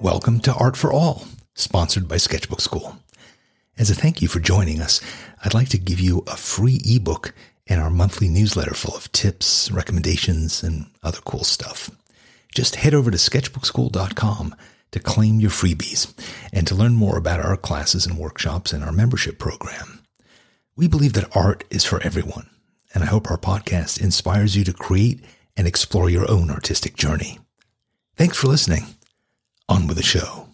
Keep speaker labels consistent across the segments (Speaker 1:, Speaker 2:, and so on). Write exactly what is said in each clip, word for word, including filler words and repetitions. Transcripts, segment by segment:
Speaker 1: Welcome to Art for All, sponsored by Sketchbook School. As a thank you for joining us, I'd like to give you a free ebook and our monthly newsletter full of tips, recommendations, and other cool stuff. Just head over to sketchbook school dot com to claim your freebies and to learn more about our classes and workshops and our membership program. We believe that art is for everyone, and I hope our podcast inspires you to create and explore your own artistic journey. Thanks for listening. On with the show.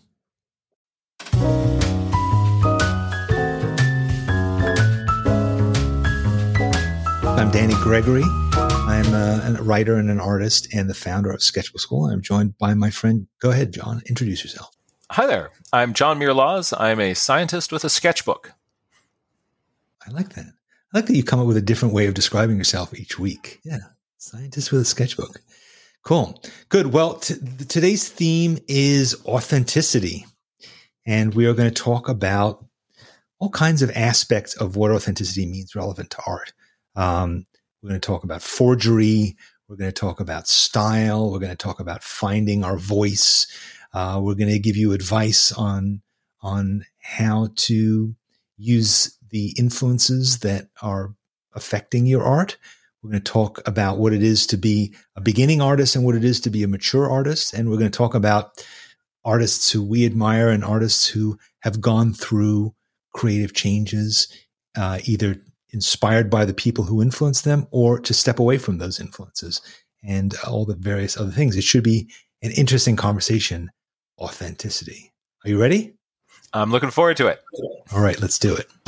Speaker 1: I'm Danny Gregory. I'm a, a writer and an artist and the founder of Sketchbook School. I'm joined by my friend. Go ahead, John. Introduce yourself.
Speaker 2: Hi there. I'm John Muir-Laws. I'm a scientist with a sketchbook.
Speaker 1: I like that. I like that you come up with a different way of describing yourself each week. Yeah. Scientist with a sketchbook. Cool. Good. Well, t- today's theme is authenticity. And we are going to talk about all kinds of aspects of what authenticity means relevant to art. Um, we're going to talk about forgery. We're going to talk about style. We're going to talk about finding our voice. Uh, we're going to give you advice on, on how to use the influences that are affecting your art. We're going to talk about what it is to be a beginning artist and what it is to be a mature artist. And we're going to talk about artists who we admire and artists who have gone through creative changes, uh, either inspired by the people who influenced them or to step away from those influences and all the various other things. It should be an interesting conversation. Authenticity. Are you ready?
Speaker 2: I'm looking forward to it.
Speaker 1: All right, let's do it.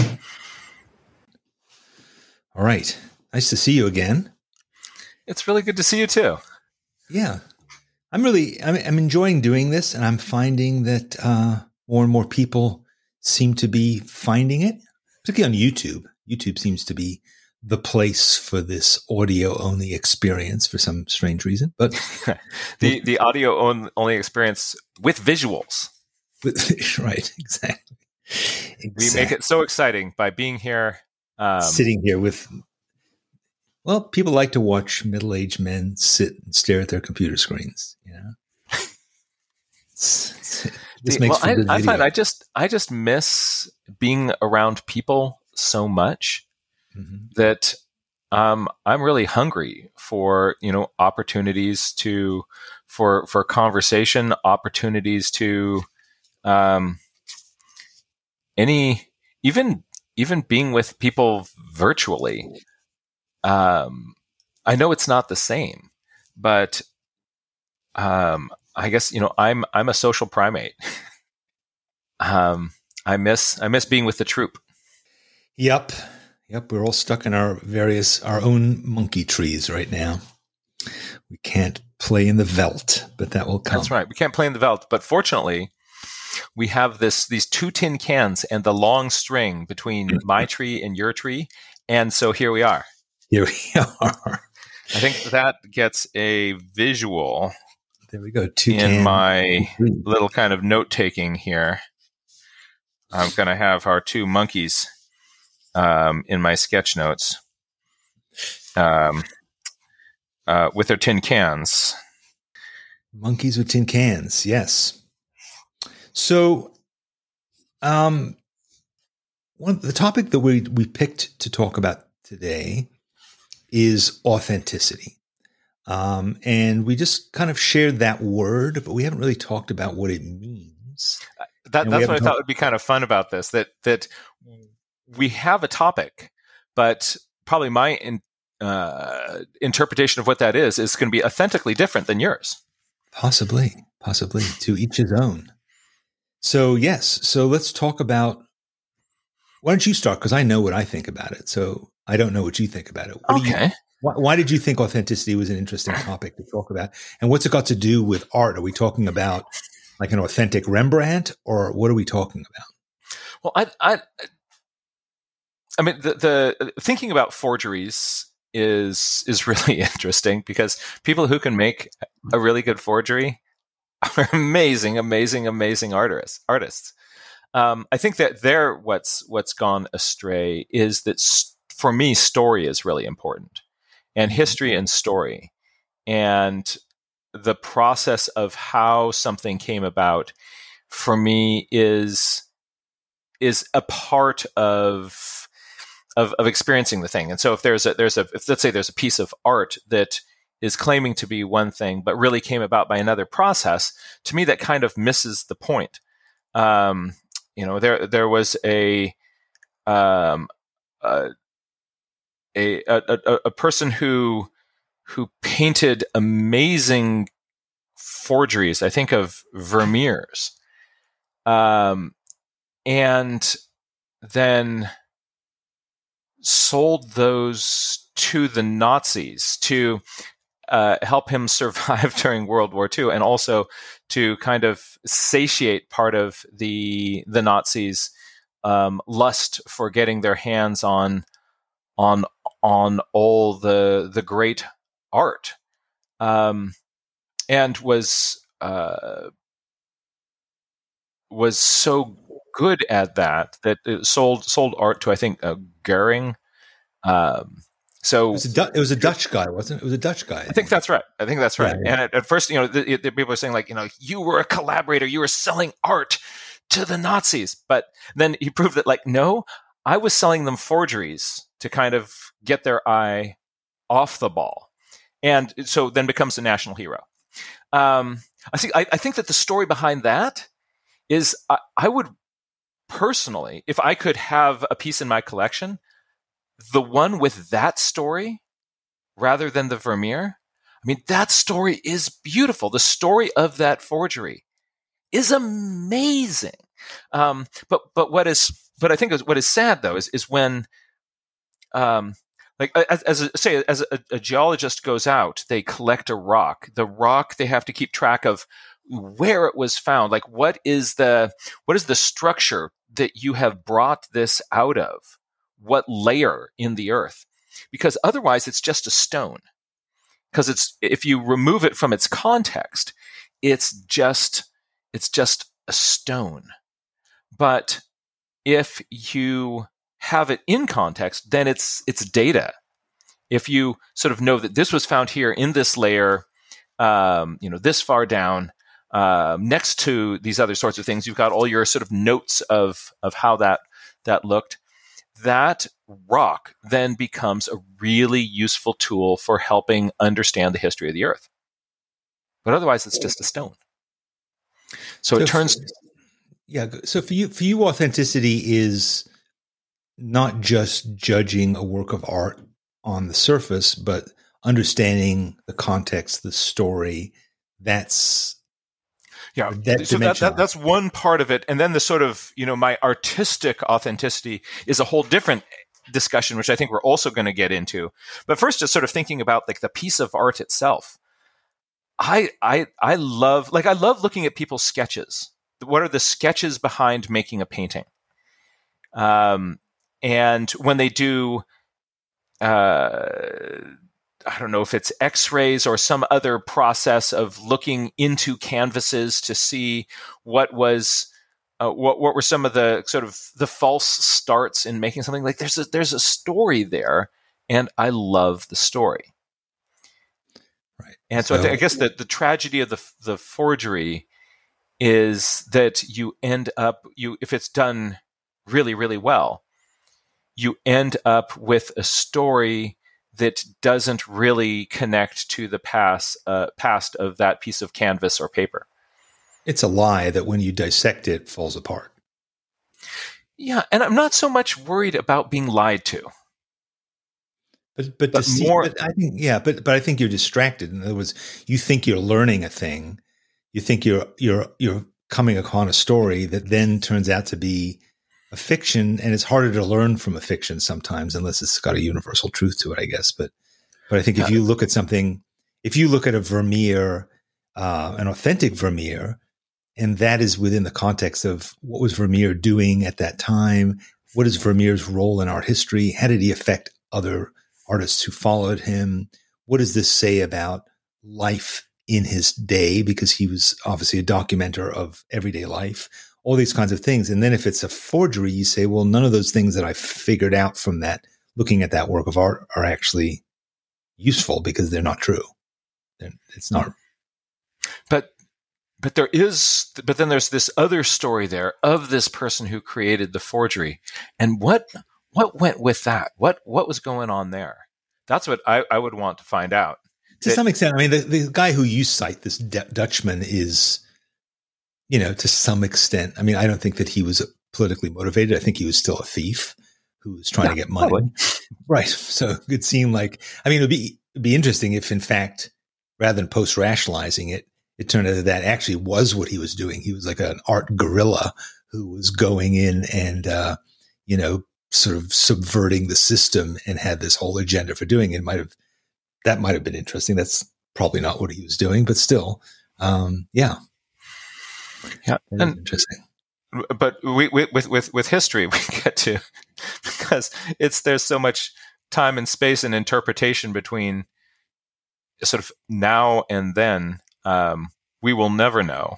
Speaker 1: All right. Nice to see you again.
Speaker 2: It's really good to see you too.
Speaker 1: Yeah. I'm really, I'm, I'm enjoying doing this, and I'm finding that uh, more and more people seem to be finding it, particularly on YouTube. YouTube seems to be the place for this audio-only experience for some strange reason. But
Speaker 2: the the audio only experience with visuals.
Speaker 1: With, right, exactly. exactly.
Speaker 2: We make it so exciting by being here. Um,
Speaker 1: Sitting here with... Well, people like to watch middle-aged men sit and stare at their computer screens. You know, it's, it's, this
Speaker 2: the,
Speaker 1: makes
Speaker 2: well,
Speaker 1: for good
Speaker 2: I, I
Speaker 1: video.
Speaker 2: find I just I just miss being around people so much mm-hmm. that um, I'm really hungry for you know opportunities to for for conversation, opportunities to um, any even even being with people virtually. Um, I know it's not the same, but um, I guess you know I'm I'm a social primate. um, I miss I miss being with the troop.
Speaker 1: Yep, yep. We're all stuck in our various our own monkey trees right now. We can't play in the veldt, but that will come.
Speaker 2: That's right. We can't play in the veldt, but fortunately, we have this these two tin cans and the long string between my tree and your tree, and so here we are.
Speaker 1: Here we are.
Speaker 2: I think that gets a visual.
Speaker 1: There we go. Two
Speaker 2: in
Speaker 1: can.
Speaker 2: my little kind of note taking here. I'm going to have our two monkeys um, in my sketch notes um, uh, with their tin cans.
Speaker 1: Monkeys with tin cans. Yes. So, um, one the topic that we we picked to talk about today is authenticity. Um, and we just kind of shared that word, but we haven't really talked about what it means.
Speaker 2: That, that's what I thought would be kind of fun about this, that that we have a topic, but probably my in, uh, interpretation of what that is is going to be authentically different than yours.
Speaker 1: Possibly, possibly, to each his own. So, yes. So let's talk about, why don't you start? Because I know what I think about it. So I don't know what you think about it. What
Speaker 2: okay.
Speaker 1: You, why, why did you think authenticity was an interesting topic to talk about? And what's it got to do with art? Are we talking about like an authentic Rembrandt, or what are we talking about?
Speaker 2: Well, I, I, I mean, the, the thinking about forgeries is is really interesting because people who can make a really good forgery are amazing, amazing, amazing artists. Artists. Um, I think that there, what's what's gone astray is that st- for me, story is really important, and history and story, and the process of how something came about for me is is a part of of, of experiencing the thing. And so if there's a there's a if, let's say there's a piece of art that is claiming to be one thing but really came about by another process, to me that kind of misses the point. Um, you know, there there was a um, a, a, a a person who who painted amazing forgeries, I think of Vermeer's, um, and then sold those to the Nazis to uh, help him survive during World War Two, and also to kind of satiate part of the the Nazis' um, lust for getting their hands on on on all the the great art, um, and was uh, was so good at that that it sold sold art to, I think, uh, Goering. Um, so
Speaker 1: it was, a du- it was a Dutch guy, wasn't it? It was a Dutch guy. I,
Speaker 2: I
Speaker 1: think.
Speaker 2: think that's right. I think that's right.
Speaker 1: Yeah, yeah.
Speaker 2: And at, at first, you know, the, the people are saying like, you know, you were a collaborator, you were selling art to the Nazis. But then he proved that like, no, I was selling them forgeries to kind of get their eye off the ball. And so then becomes a national hero. Um, I think I, I think that the story behind that is I, I would personally, if I could have a piece in my collection, the one with that story rather than the Vermeer, I mean, that story is beautiful. The story of that forgery is amazing. Um, but but what is but I think what is sad though is is when, um, like as, as a, say as a, a geologist goes out, they collect a rock. The rock they have to keep track of where it was found. Like what is the what is the structure that you have brought this out of? What layer in the earth? Because otherwise it's just a stone. Because it's if you remove it from its context, it's just it's just a stone. But if you have it in context, then it's it's data. If you sort of know that this was found here in this layer, um, you know, this far down, uh, next to these other sorts of things, you've got all your sort of notes of of how that that looked. That rock then becomes a really useful tool for helping understand the history of the Earth. But otherwise, it's just a stone. So, so it turns.
Speaker 1: For, yeah. So for you, for you, authenticity is not just judging a work of art on the surface, but understanding the context, the story. That's
Speaker 2: Yeah, that so that, that, that's one part of it. And then the sort of, you know, my artistic authenticity is a whole different discussion, which I think we're also going to get into. But first, just sort of thinking about like the piece of art itself. I I I love like I love looking at people's sketches. What are the sketches behind making a painting? Um, and when they do, uh, I don't know if it's X-rays or some other process of looking into canvases to see what was, uh, what what were some of the sort of the false starts in making something. Like there's a, there's a story there, and I love the story.
Speaker 1: Right.
Speaker 2: And so, so I, th- I guess that the tragedy of the the forgery is that you end up you if it's done really really well, you end up with a story that doesn't really connect to the past uh, past of that piece of canvas or paper.
Speaker 1: It's a lie that when you dissect it, falls apart.
Speaker 2: Yeah, and I'm not so much worried about being lied to.
Speaker 1: But but, but to see, more, but I think yeah, but but I think you're distracted. In other words, you think you're learning a thing, you think you're you're you're coming upon a story that then turns out to be a fiction, and it's harder to learn from a fiction sometimes unless it's got a universal truth to it, I guess. But, but I think if you look at something, if you look at a Vermeer, uh, an authentic Vermeer, and that is within the context of what was Vermeer doing at that time, what is Vermeer's role in art history? How did he affect other artists who followed him? What does this say about life in his day? Because he was obviously a documenter of everyday life. All these kinds of things. And then if it's a forgery, you say, well, none of those things that I figured out from that, looking at that work of art, are actually useful because they're not true. They're, it's not
Speaker 2: but there is, but then there's this other story there of this person who created the forgery, and what what went with that? What what was going on there? That's what I, I would want to find out.
Speaker 1: To
Speaker 2: that,
Speaker 1: some extent, I mean, the, the guy who you cite, this D- Dutchman, is, you know, to some extent. I mean, I don't think that he was politically motivated. I think he was still a thief who was trying yeah, to get money. Probably. Right. So it seemed like, I mean, it would be it'd be interesting if, in fact, rather than post rationalizing it, it turned out that that actually was what he was doing. He was like an art guerrilla who was going in and, uh, you know, sort of subverting the system and had this whole agenda for doing it. Might have that might have been interesting. That's probably not what he was doing, but still, um, yeah,
Speaker 2: yeah, and
Speaker 1: interesting.
Speaker 2: But we, we, with with with history, we get to because it's there's so much time and space and interpretation between sort of now and then. Um, we will never know,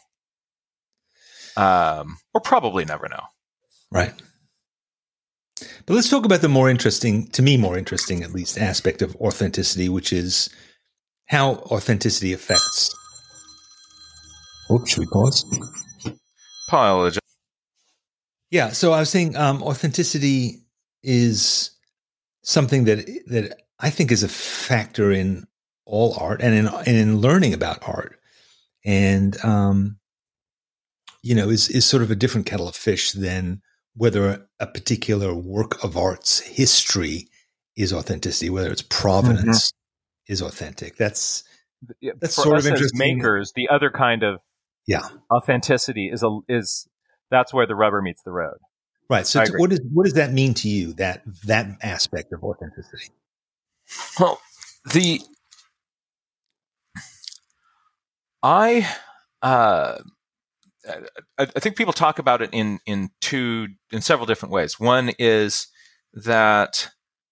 Speaker 2: um, or probably never know.
Speaker 1: Right. But let's talk about the more interesting, to me, more interesting, at least, aspect of authenticity, which is how authenticity affects. Oops, should we pause?
Speaker 2: Apologize.
Speaker 1: Yeah. So I was saying, um, authenticity is something that that I think is a factor in all art and in and in learning about art, and um, you know, is is sort of a different kettle of fish than whether a particular work of art's history is authenticity, whether its provenance mm-hmm. is authentic. That's that's
Speaker 2: For
Speaker 1: sort
Speaker 2: us
Speaker 1: of interesting.
Speaker 2: As makers, the other kind of
Speaker 1: yeah
Speaker 2: authenticity is a is that's where the rubber meets the road.
Speaker 1: Right. So, to, what does what does that mean to you? That that aspect of authenticity.
Speaker 2: Well, the I. Uh, I, I think people talk about it in in two in several different ways. One is that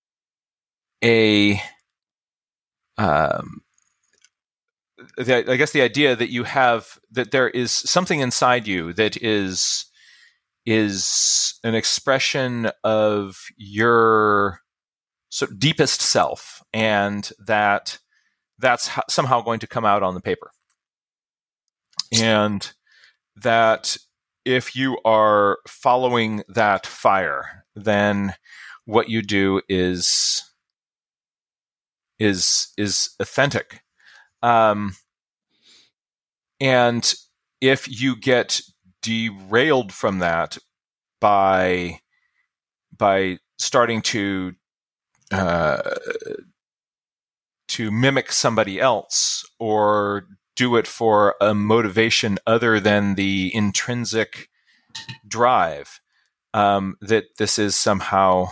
Speaker 2: a um, the, I guess the idea that you have that there is something inside you that is is an expression of your sort of deepest self, and that that's ho- somehow going to come out on the paper, and that if you are following that fire, then what you do is is is authentic. Um, and if you get derailed from that by by starting to uh, to mimic somebody else or do it for a motivation other than the intrinsic drive, um, that this is somehow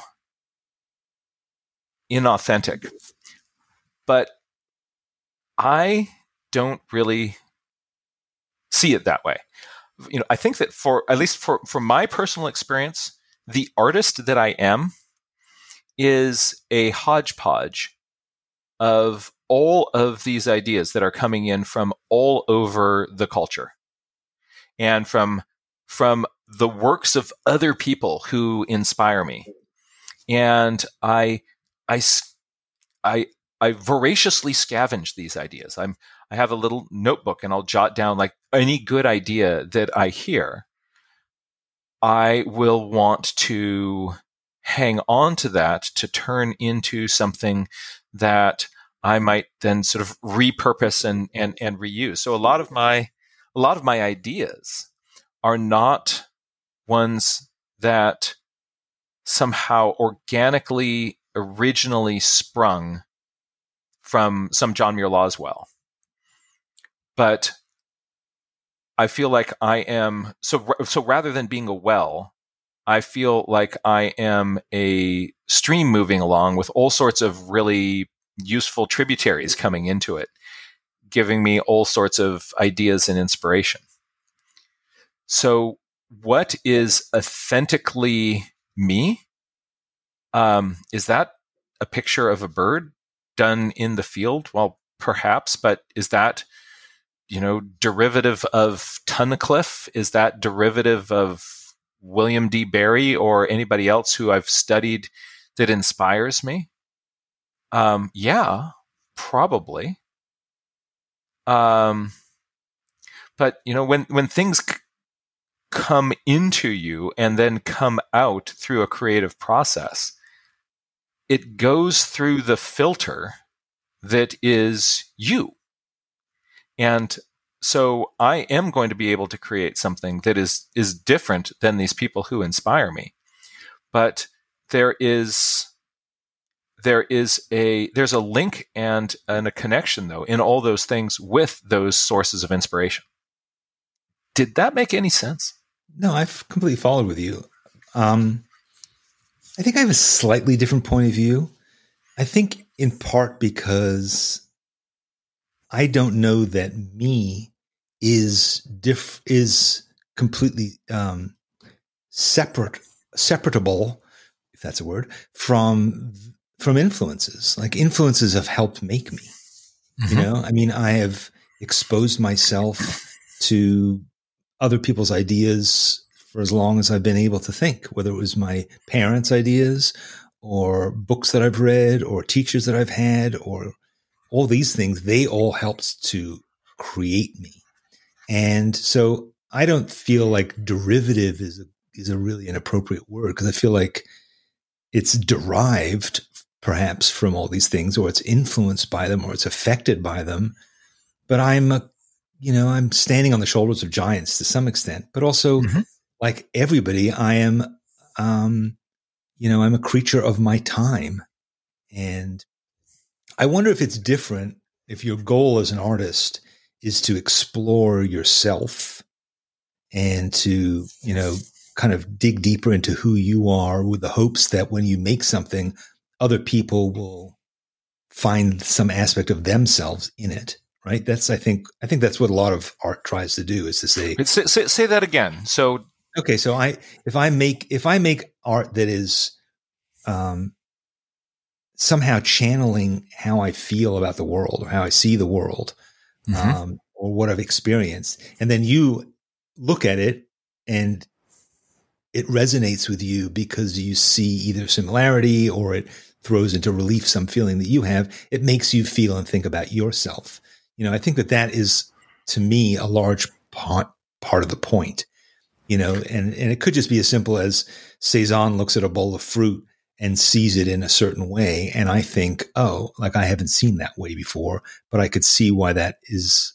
Speaker 2: inauthentic. But I don't really see it that way. You know, I think that for at least for, for my personal experience, the artist that I am is a hodgepodge of all of these ideas that are coming in from all over the culture and from from the works of other people who inspire me. And I I I I voraciously scavenge these ideas. I'm I have a little notebook and I'll jot down like any good idea that I hear. I will want to hang on to that to turn into something that I might then sort of repurpose and, and, and reuse. So a lot of my a lot of my ideas are not ones that somehow organically originally sprung from some John Muir Laws well. But I feel like I am so so rather than being a well, I feel like I am a stream moving along with all sorts of really useful tributaries coming into it, giving me all sorts of ideas and inspiration. So what is authentically me? Um, is that a picture of a bird done in the field? Well, perhaps, but is that, you know, derivative of Tunnicliffe? Is that derivative of William D. Barry or anybody else who I've studied that inspires me? Um, yeah, probably. Um, but you know, when when things c- come into you and then come out through a creative process, it goes through the filter that is you. And so I am going to be able to create something that is is different than these people who inspire me. But there is there is a there's a link and, and a connection though in all those things with those sources of inspiration. Did that make any sense?
Speaker 1: No, I've completely followed with you. Um, I think I have a slightly different point of view. I think in part because I don't know that me is diff is completely um, separate, separatable, if that's a word, from from influences. Like influences have helped make me. Mm-hmm. You know, I mean, I have exposed myself to other people's ideas for as long as I've been able to think, whether it was my parents' ideas or books that I've read or teachers that I've had or all these things. They all helped to create me. And so I don't feel like derivative is a, is a really an appropriate word, because I feel like it's derived perhaps from all these things, or it's influenced by them, or it's affected by them. But I'm a, you know, I'm standing on the shoulders of giants to some extent, but also mm-hmm. like everybody, I am, um, you know, I'm a creature of my time. And I wonder if it's different if your goal as an artist is to explore yourself and to, you know, kind of dig deeper into who you are with the hopes that when you make something, other people will find some aspect of themselves in it. Right. That's, I think, I think that's what a lot of art tries to do, is to say,
Speaker 2: say, say, say that again. So,
Speaker 1: okay. So I, if I make, if I make art that is, um, somehow channeling how I feel about the world or how I see the world, mm-hmm. um, or what I've experienced, and then you look at it and it resonates with you because you see either similarity or it throws into relief some feeling that you have, it makes you feel and think about yourself. You know, I think that that is, to me, a large part, part of the point, you know, and, and it could just be as simple as Cezanne looks at a bowl of fruit and sees it in a certain way. And I think, oh, like I haven't seen that way before, but I could see why that is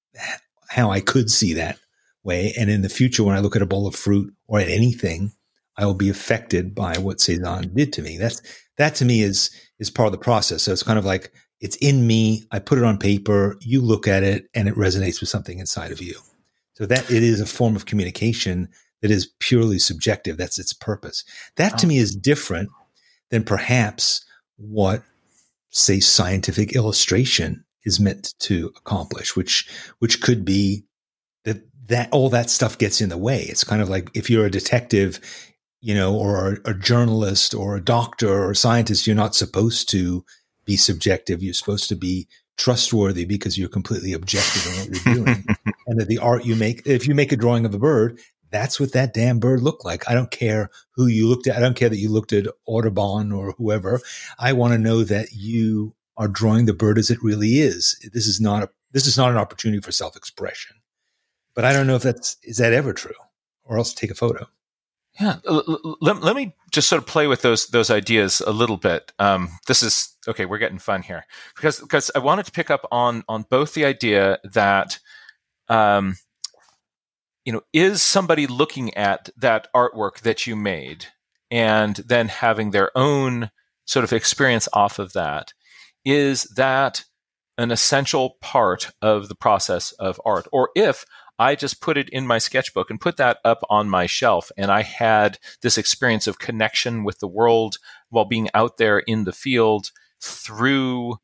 Speaker 1: how I could see that way. And in the future, when I look at a bowl of fruit or at anything, I will be affected by what Cezanne did to me. That's, that to me is, is part of the process. So it's kind of like, it's in me. I put it on paper. You look at it and it resonates with something inside of you. So that it is a form of communication that is purely subjective. That's its purpose. That to me is different than perhaps what, say, scientific illustration is meant to accomplish, which, which could be that, that all that stuff gets in the way. It's kind of like if you're a detective, you know, or a, a journalist or a doctor or a scientist, you're not supposed to be subjective. You're supposed to be trustworthy because you're completely objective in what you're doing. And that the art you make, if you make a drawing of a bird, that's what that damn bird looked like. I don't care who you looked at. I don't care that you looked at Audubon or whoever. I want to know that you are drawing the bird as it really is. This is not a, this is not an opportunity for self-expression. But I don't know if that's, is that ever true? Or else take a photo.
Speaker 2: Yeah. Let, let me just sort of play with those, those ideas a little bit. Um, this is, okay, we're getting fun here because, because I wanted to pick up on, on both the idea that, um, you know, is somebody looking at that artwork that you made and then having their own sort of experience off of that? Is that an essential part of the process of art? Or if I just put it in my sketchbook and put that up on my shelf and I had this experience of connection with the world while being out there in the field through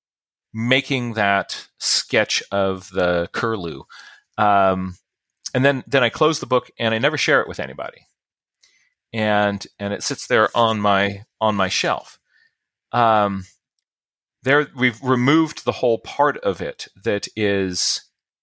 Speaker 2: making that sketch of the curlew. Um, And then, then I close the book and I never share it with anybody. And, and it sits there on my, on my shelf. Um, there, we've removed the whole part of it that is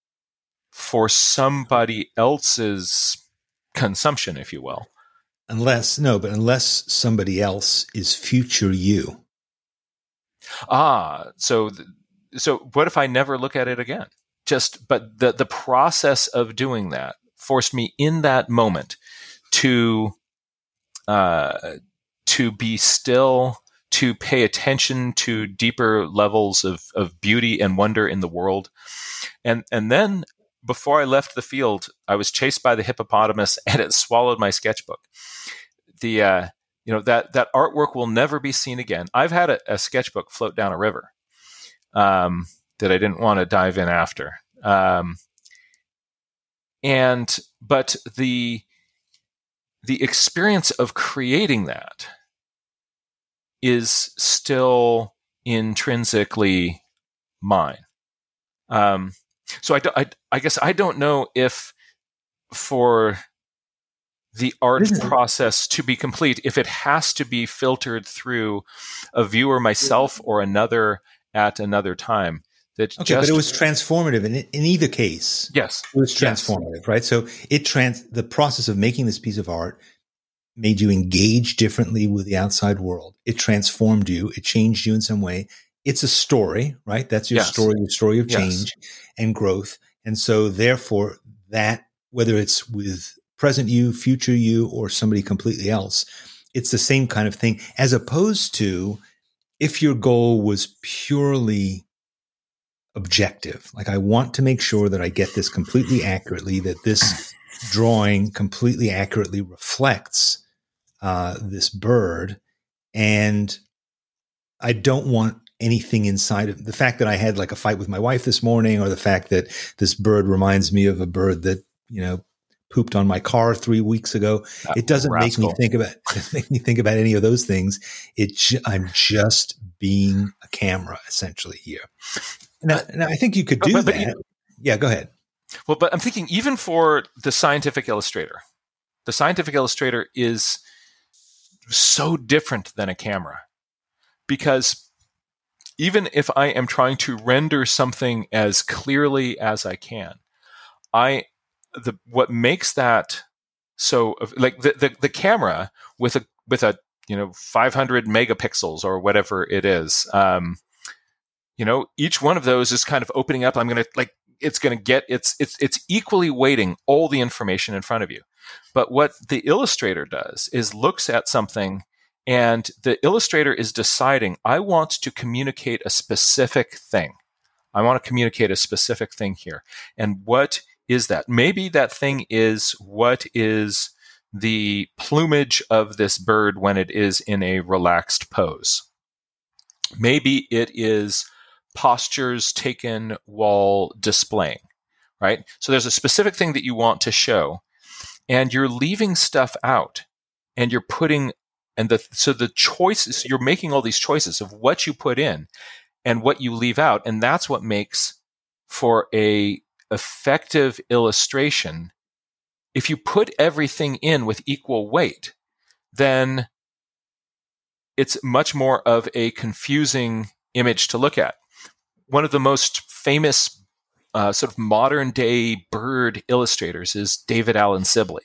Speaker 2: for somebody else's consumption, if you will.
Speaker 1: Unless, no, but unless somebody else is future you.
Speaker 2: Ah, so, th- so what if I never look at it again? just, but the, the process of doing that forced me in that moment to, uh, to be still, to pay attention to deeper levels of, of beauty and wonder in the world. And, and then before I left the field, I was chased by the hippopotamus and it swallowed my sketchbook. The, uh, you know, that, that artwork will never be seen again. I've had a, a sketchbook float down a river, um, that I didn't want to dive in after. Um, and, but the, the experience of creating that is still intrinsically mine. Um, so I, I, I guess I don't know if for the art process to be complete, if it has to be filtered through a viewer, myself, or another at another time. That
Speaker 1: okay,
Speaker 2: just,
Speaker 1: but it was transformative in, in either case.
Speaker 2: Yes.
Speaker 1: It was transformative, yes. Right? So it trans the process of making this piece of art made you engage differently with the outside world. It transformed you. It changed you in some way. It's a story, right? That's your yes. story, your story of change yes. and growth. And so therefore that, whether it's with present you, future you, or somebody completely else, it's the same kind of thing, as opposed to if your goal was purely objective. Like, I want to make sure that I get this completely accurately, that this drawing completely accurately reflects uh, this bird. And I don't want anything inside of the fact that I had like a fight with my wife this morning, or the fact that this bird reminds me of a bird that, you know, pooped on my car three weeks ago. That it doesn't rascal. make me think about, make me think about any of those things. It, ju- I'm just being a camera essentially here. Now, now I think you could do but, but, that. But, yeah, go ahead.
Speaker 2: Well, but I'm thinking even for the scientific illustrator, the scientific illustrator is so different than a camera, because even if I am trying to render something as clearly as I can, I, the, what makes that so, like the, the, the camera with a, with a, you know, five hundred megapixels or whatever it is, um, you know, each one of those is kind of opening up. I'm going to like, it's going to get, it's, it's, it's equally weighting all the information in front of you. But what the illustrator does is looks at something, and the illustrator is deciding, I want to communicate a specific thing. I want to communicate a specific thing here. And what is that? Maybe that thing is what is the plumage of this bird when it is in a relaxed pose. Maybe it is postures taken while displaying, right? So there's a specific thing that you want to show, and you're leaving stuff out, and you're putting, and the, so the choices, you're making all these choices of what you put in and what you leave out. And that's what makes for a effective illustration. If you put everything in with equal weight, then it's much more of a confusing image to look at. One of the most famous uh, sort of modern day bird illustrators is David Allen Sibley.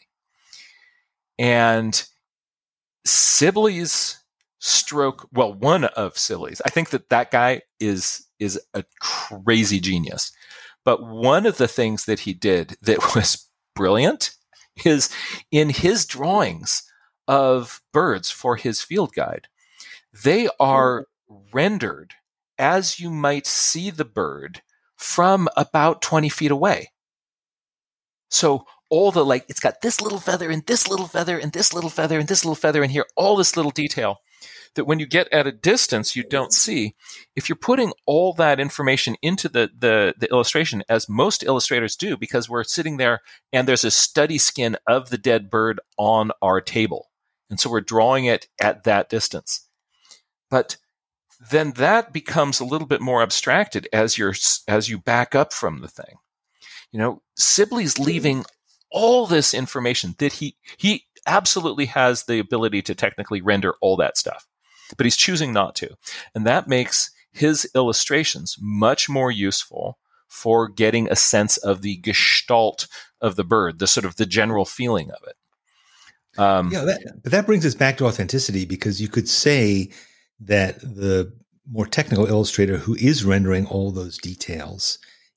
Speaker 2: And Sibley's stroke, well, one of Sibley's, I think that that guy is, is a crazy genius. But one of the things that he did that was brilliant is in his drawings of birds for his field guide, they are rendered as you might see the bird from about twenty feet away. So all the, like, it's got this little feather and this little feather and this little feather and this little feather and here, all this little detail that when you get at a distance, you don't see. If you're putting all that information into the, the, the illustration, as most illustrators do, because we're sitting there and there's a study skin of the dead bird on our table. And so we're drawing it at that distance. But then that becomes a little bit more abstracted as you're, as you back up from the thing. You know, Sibley's leaving all this information that he, he absolutely has the ability to technically render all that stuff, but he's choosing not to. And that makes his illustrations much more useful for getting a sense of the gestalt of the bird, the sort of the general feeling of it. Um,
Speaker 1: yeah, that, but that brings us back to authenticity, because you could say that the more technical illustrator who is rendering all those details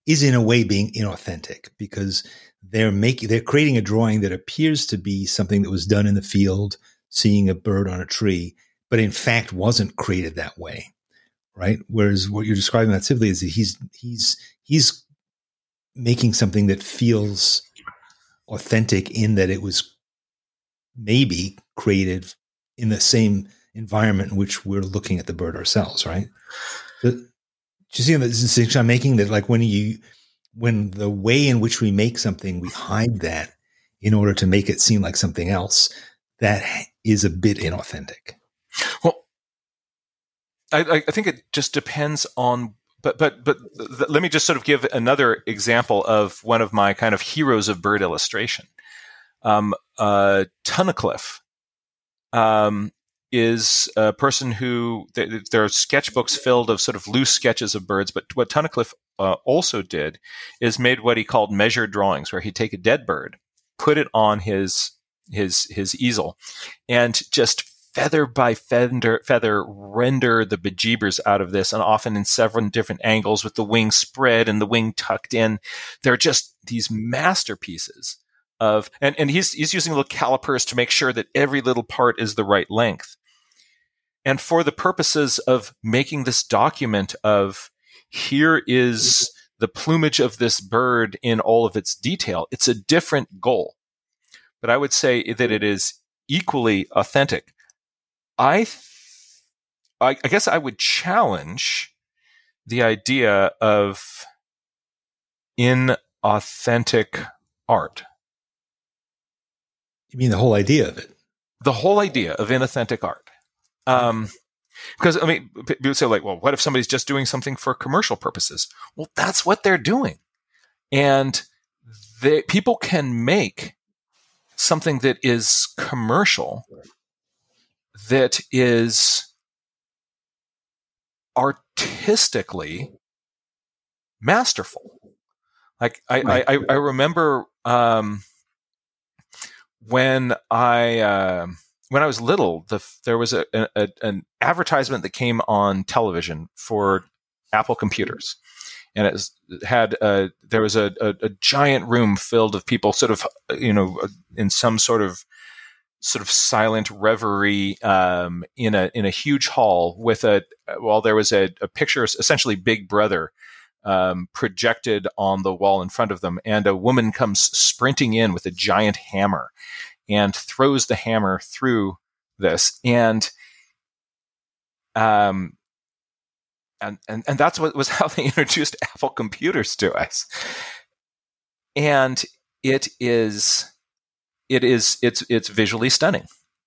Speaker 1: is in a way being inauthentic because they're making they're creating a drawing that appears to be something that was done in the field, seeing a bird on a tree, but in fact wasn't created that way, right? Whereas what you're describing that simply is that he's he's he's making something that feels authentic in that it was maybe created in the same environment in which we're looking at the bird ourselves, right? But, do you see the distinction I'm making? That like when you, when the way in which we make something, we hide that in order to make it seem like something else, that is a bit inauthentic.
Speaker 2: Well, I, I think it just depends on, but but but th- let me just sort of give another example of one of my kind of heroes of bird illustration. Um, uh, Tunnicliffe um, is a person who th- there are sketchbooks filled of sort of loose sketches of birds. But what Tunnicliffe uh, also did is made what he called measured drawings, where he'd take a dead bird, put it on his his his easel, and just feather by feather, feather render the bejeebers out of this, and often in several different angles with the wing spread and the wing tucked in. They're just these masterpieces of, and, and he's he's using little calipers to make sure that every little part is the right length. And for the purposes of making this document of here is the plumage of this bird in all of its detail, it's a different goal. But I would say that it is equally authentic. I, th- I, I guess I would challenge the idea of inauthentic art.
Speaker 1: You mean the whole idea of it?
Speaker 2: The whole idea of inauthentic art. Um, because, I mean, people say, like, well, what if somebody's just doing something for commercial purposes? Well, that's what they're doing. And they, people can make something that is commercial, that is artistically masterful. Like I, right. I, I remember um, when I uh, when I was little, the, there was a, a, an advertisement that came on television for Apple computers, and it, was, it had a, there was a, a, a giant room filled of people, sort of you know in some sort of sort of silent reverie um, in a in a huge hall with a well, there was a, a picture, essentially Big Brother, um, projected on the wall in front of them, and a woman comes sprinting in with a giant hammer and throws the hammer through this, and um, and and and that's what was how they introduced Apple computers to us, and it is. It is it's it's visually stunning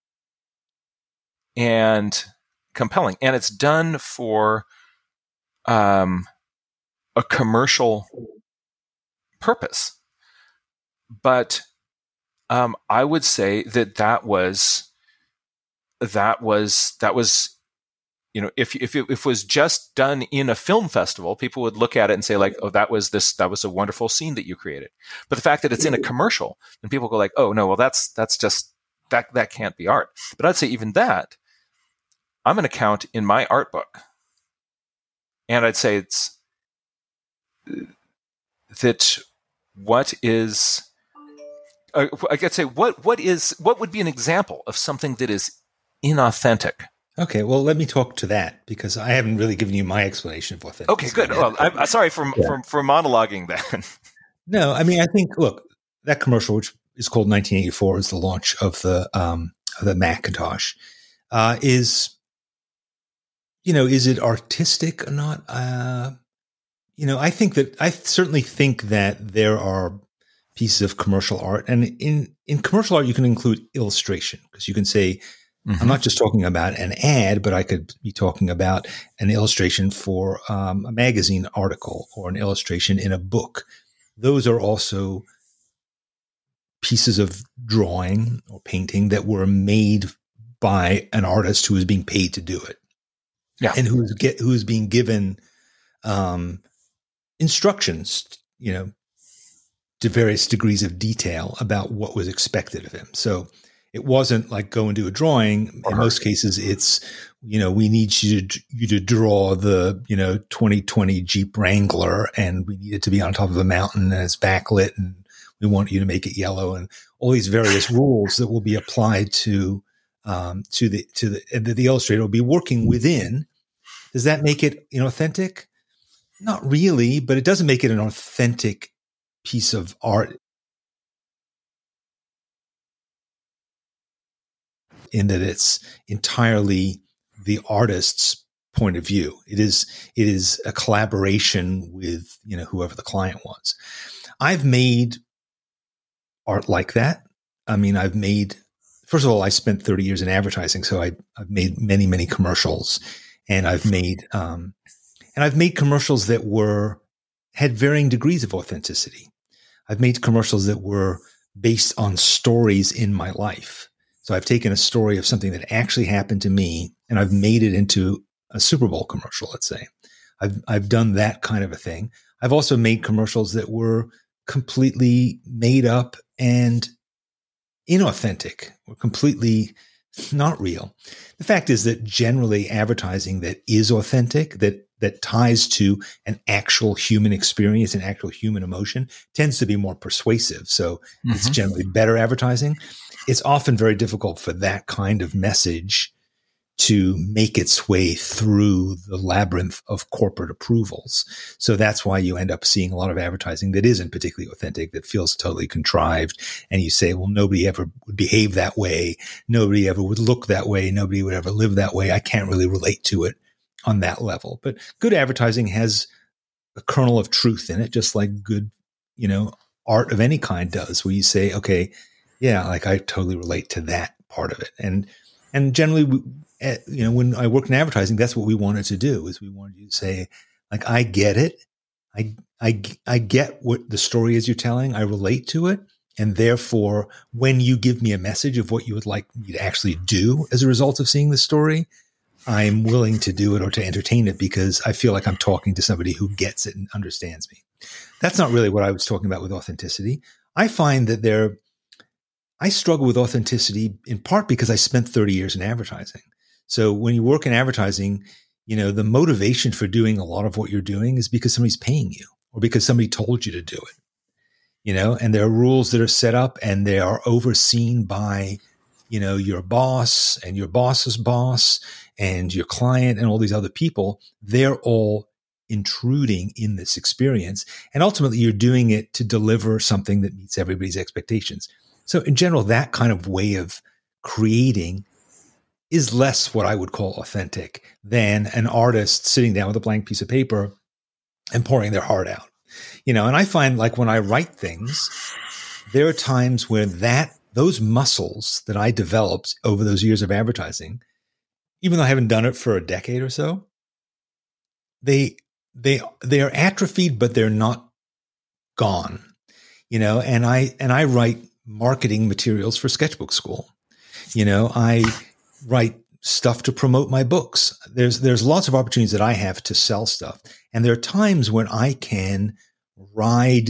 Speaker 2: and compelling, and it's done for um, a commercial purpose. But um, I would say that that was that was that was you know if if it, if it was just done in a film festival, people would look at it and say, like, oh, that was this that was a wonderful scene that you created. But the fact that it's in a commercial, then people go like, oh no, well that's that's just that that can't be art. But I'd say even that, I'm going to count in my art book, and I'd say it's that what is uh, I could say what what is what would be an example of something that is inauthentic.
Speaker 1: Okay, well, let me talk to that because I haven't really given you my explanation of authenticity.
Speaker 2: Okay, good. Well, I'm, I'm sorry for, yeah. for for monologuing then.
Speaker 1: No, I mean, I think look, that commercial, which is called nineteen eighty-four, is the launch of the um, of the Macintosh. Uh, is you know, is it artistic or not? Uh, you know, I think that I certainly think that there are pieces of commercial art, and in in commercial art, you can include illustration because you can say. Mm-hmm. I'm not just talking about an ad, but I could be talking about an illustration for um, a magazine article or an illustration in a book. Those are also pieces of drawing or painting that were made by an artist who is being paid to do it,
Speaker 2: yeah,
Speaker 1: and who's get who's being given um, instructions, you know, to various degrees of detail about what was expected of him. So. It wasn't like go and do a drawing. In most cases, it's, you know, we need you to, you to draw the, you know, twenty twenty Jeep Wrangler, and we need it to be on top of a mountain and it's backlit, and we want you to make it yellow, and all these various rules that will be applied to, um, to the, to the, the, the illustrator will be working within. Does that make it inauthentic? Not really, but it doesn't make it an authentic piece of art in that it's entirely the artist's point of view. It is, it is a collaboration with, you know, whoever the client wants. I've made art like that. I mean, I've made, first of all, I spent thirty years in advertising. So I, I've made many, many commercials, and I've made, um, and I've made commercials that were, had varying degrees of authenticity. I've made commercials that were based on stories in my life. So I've taken a story of something that actually happened to me, and I've made it into a Super Bowl commercial, let's say. I've, I've done that kind of a thing. I've also made commercials that were completely made up and inauthentic, or completely not real. The fact is that generally advertising that is authentic, that that ties to an actual human experience, an actual human emotion, tends to be more persuasive. So mm-hmm. It's generally better advertising. It's often very difficult for that kind of message to make its way through the labyrinth of corporate approvals. So that's why you end up seeing a lot of advertising that isn't particularly authentic, that feels totally contrived. And you say, well, nobody ever would behave that way. Nobody ever would look that way. Nobody would ever live that way. I can't really relate to it on that level. But good advertising has a kernel of truth in it, just like good, you know, art of any kind does, where you say, okay, yeah, like I totally relate to that part of it. And, and generally, we, you know, when I work in advertising, that's what we wanted to do, is we wanted you to say, like, I get it. I, I, I get what the story is you're telling. I relate to it. And therefore, when you give me a message of what you would like me to actually do as a result of seeing the story, I'm willing to do it or to entertain it because I feel like I'm talking to somebody who gets it and understands me. That's not really what I was talking about with authenticity. I find that there, I struggle with authenticity in part because I spent thirty years in advertising. So when you work in advertising, you know, the motivation for doing a lot of what you're doing is because somebody's paying you or because somebody told you to do it, you know, and there are rules that are set up and they are overseen by, you know, your boss and your boss's boss and your client and all these other people. They're all intruding in this experience. And ultimately you're doing it to deliver something that meets everybody's expectations. So in general, that kind of way of creating is less what I would call authentic than an artist sitting down with a blank piece of paper and pouring their heart out. You know, and I find like when I write things, there are times where that, those muscles that I developed over those years of advertising, even though I haven't done it for a decade or so, they, they, they are atrophied, but they're not gone, you know, and I, and I write marketing materials for Sketchbook School. You know, I write stuff to promote my books. There's, there's lots of opportunities that I have to sell stuff. And there are times when I can ride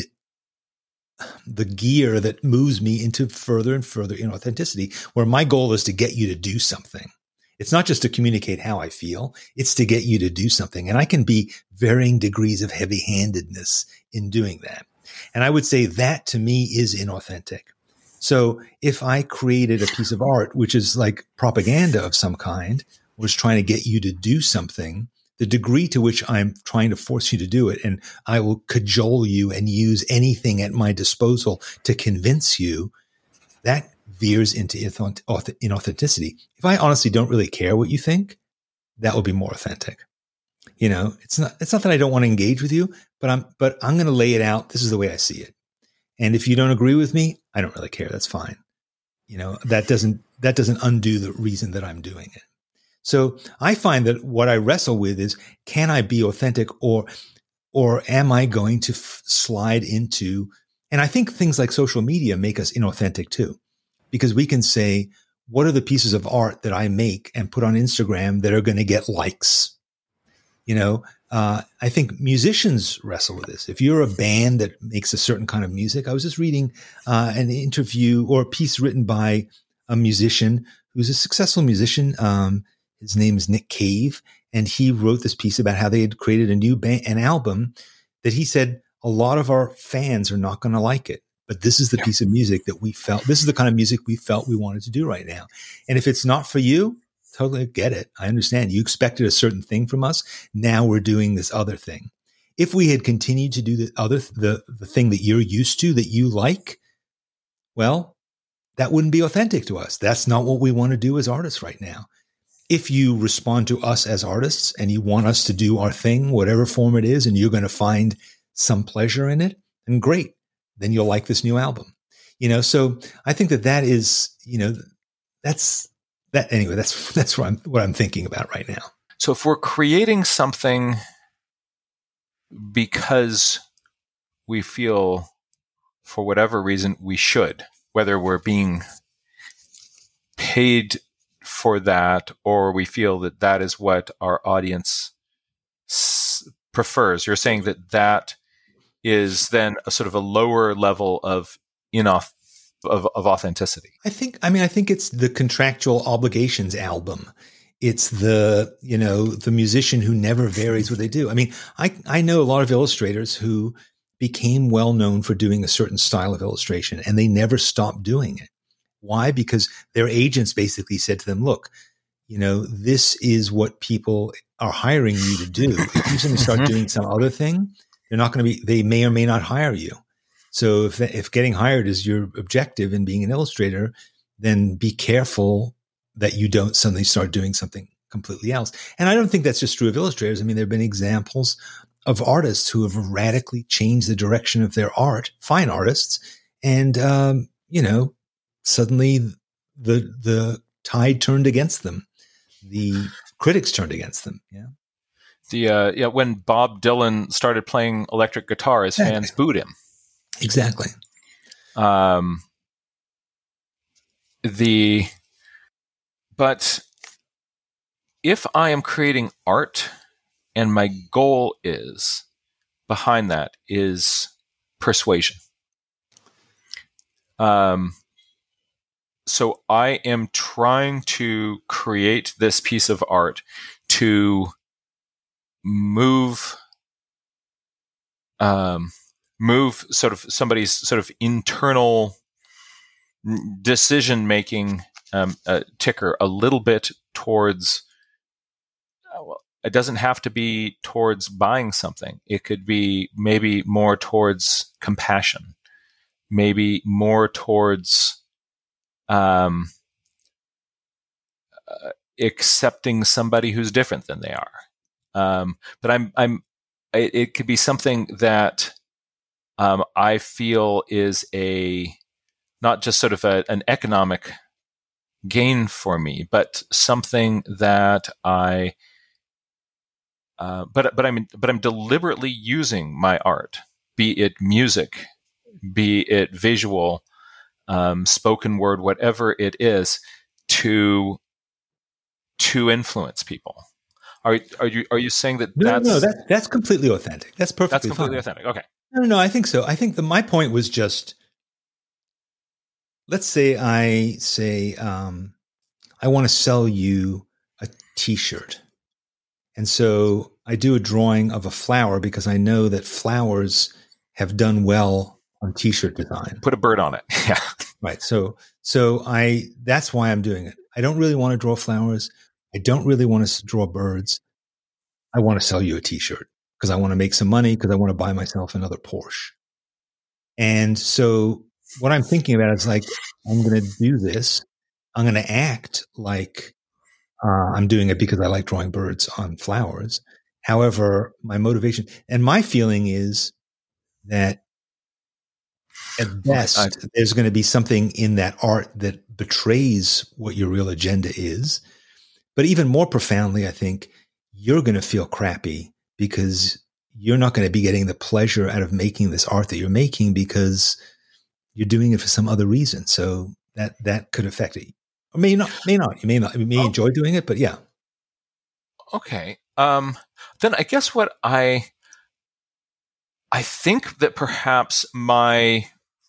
Speaker 1: the gear that moves me into further and further inauthenticity, where my goal is to get you to do something. It's not just to communicate how I feel. It's to get you to do something. And I can be varying degrees of heavy-handedness in doing that. And I would say that to me is inauthentic. So if I created a piece of art, which is like propaganda of some kind, was trying to get you to do something, the degree to which I'm trying to force you to do it, and I will cajole you and use anything at my disposal to convince you, that veers into inauthenticity. If I honestly don't really care what you think, that would be more authentic. You know, it's not, it's not that I don't want to engage with you, but I'm, but I'm going to lay it out. This is the way I see it. And if you don't agree with me, I don't really care. That's fine. You know, that doesn't, that doesn't undo the reason that I'm doing it. So I find that what I wrestle with is, can I be authentic, or, or am I going to f- slide into, and I think things like social media make us inauthentic too, because we can say, what are the pieces of art that I make and put on Instagram that are going to get likes? You know, uh, I think musicians wrestle with this. If you're a band that makes a certain kind of music, I was just reading uh, an interview or a piece written by a musician who's a successful musician. Um, his name is Nick Cave, and he wrote this piece about how they had created a new band, an album that he said a lot of our fans are not going to like it, but this is the piece of music that we felt, this is the kind of music we felt we wanted to do right now. And if it's not for you, totally get it. I understand. You expected a certain thing from us. Now we're doing this other thing. If we had continued to do the other, the, the thing that you're used to, that you like, well, that wouldn't be authentic to us. That's not what we want to do as artists right now. If you respond to us as artists and you want us to do our thing, whatever form it is, and you're going to find some pleasure in it, then great. Then you'll like this new album. You know, so I think that that is, you know, that's that anyway, that's, that's what I'm, what I'm thinking about right now.
Speaker 2: So if we're creating something because we feel for whatever reason we should, whether we're being paid for that or we feel that that is what our audience s- prefers, you're saying that that is then a sort of a lower level of inoff of, of authenticity.
Speaker 1: I think, I mean, I think it's the contractual obligations album. It's the, you know, the musician who never varies what they do. I mean, I, I know a lot of illustrators who became well known for doing a certain style of illustration and they never stopped doing it. Why? Because their agents basically said to them, look, you know, this is what people are hiring you to do. If you suddenly start doing some other thing, they're not going to be, they may or may not hire you. So if, if getting hired is your objective in being an illustrator, then be careful that you don't suddenly start doing something completely else. And I don't think that's just true of illustrators. I mean, there have been examples of artists who have radically changed the direction of their art, fine artists. And, um, you know, suddenly the, the tide turned against them. The critics turned against them. Yeah.
Speaker 2: The, uh, yeah, when Bob Dylan started playing electric guitar, his
Speaker 1: exactly.
Speaker 2: fans booed him.
Speaker 1: Exactly.
Speaker 2: Um, the, but if I am creating art and my goal is behind that is persuasion. Um, so I am trying to create this piece of art to move, um, move sort of somebody's sort of internal decision-making um, uh, ticker a little bit towards, uh, well, it doesn't have to be towards buying something. It could be maybe more towards compassion, maybe more towards um, uh, accepting somebody who's different than they are. Um, but I'm, I'm, it, it could be something that um, I feel is a, not just sort of a, an economic gain for me, but something that I, uh, but, but I'm, but I'm deliberately using my art, be it music, be it visual, um, spoken word, whatever it is, to, to influence people. Are are you are you saying that
Speaker 1: no,
Speaker 2: that's
Speaker 1: no, that, that's completely authentic? That's perfectly
Speaker 2: that's completely
Speaker 1: fine.
Speaker 2: authentic. Okay.
Speaker 1: No, no, no, I think so. I think the, my point was just, let's say I say, um, I want to sell you a t-shirt. And so I do a drawing of a flower because I know that flowers have done well on t-shirt design.
Speaker 2: Put a bird on it. Yeah.
Speaker 1: Right. So, so I, that's why I'm doing it. I don't really want to draw flowers. I don't really want to draw birds. I want to sell you a t-shirt because I want to make some money because I want to buy myself another Porsche. And so what I'm thinking about is like, I'm going to do this. I'm going to act like uh, I'm doing it because I like drawing birds on flowers. However, my motivation and my feeling is that at best, I, there's going to be something in that art that betrays what your real agenda is. But even more profoundly, I think you're going to feel crappy because you're not going to be getting the pleasure out of making this art that you're making because you're doing it for some other reason. So that, that could affect it. Or may not, may not, you may not, you may oh. enjoy doing it, but yeah.
Speaker 2: Okay. Um, then I guess what I, I think that perhaps my,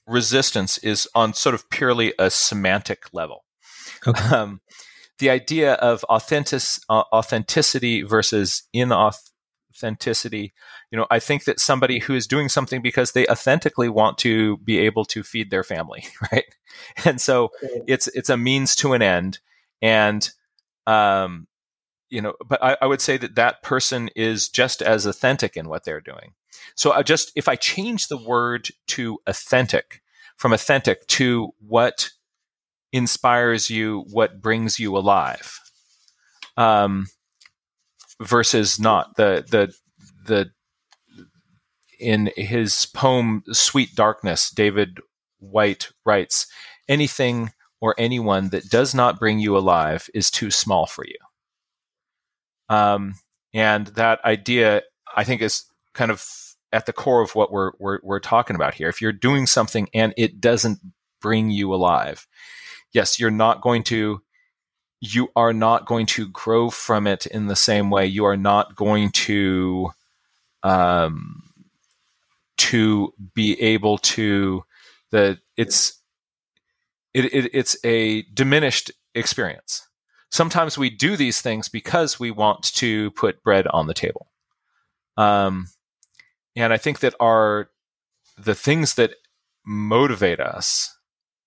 Speaker 2: resistance is on sort of purely a semantic level.
Speaker 1: Okay.
Speaker 2: Um, the idea of authentic, uh, authenticity versus inauthenticity, you know, I think that somebody who is doing something because they authentically want to be able to feed their family, right? And so it's it's a means to an end, and um, you know, but I, I would say that that person is just as authentic in what they're doing. So I just if I change the word to authentic, from authentic to what inspires you, what brings you alive, um, versus not the the the. In his poem "Sweet Darkness," David Whyte writes, "Anything or anyone that does not bring you alive is too small for you." Um, and that idea, I think, is kind of at the core of what we're, we're we're talking about here. If you're doing something and it doesn't bring you alive, yes, you're not going to. You are not going to grow from it in the same way. You are not going to. Um, to be able to the it's it, it it's a diminished experience. Sometimes we do these things because we want to put bread on the table, um, and I think that our the things that motivate us,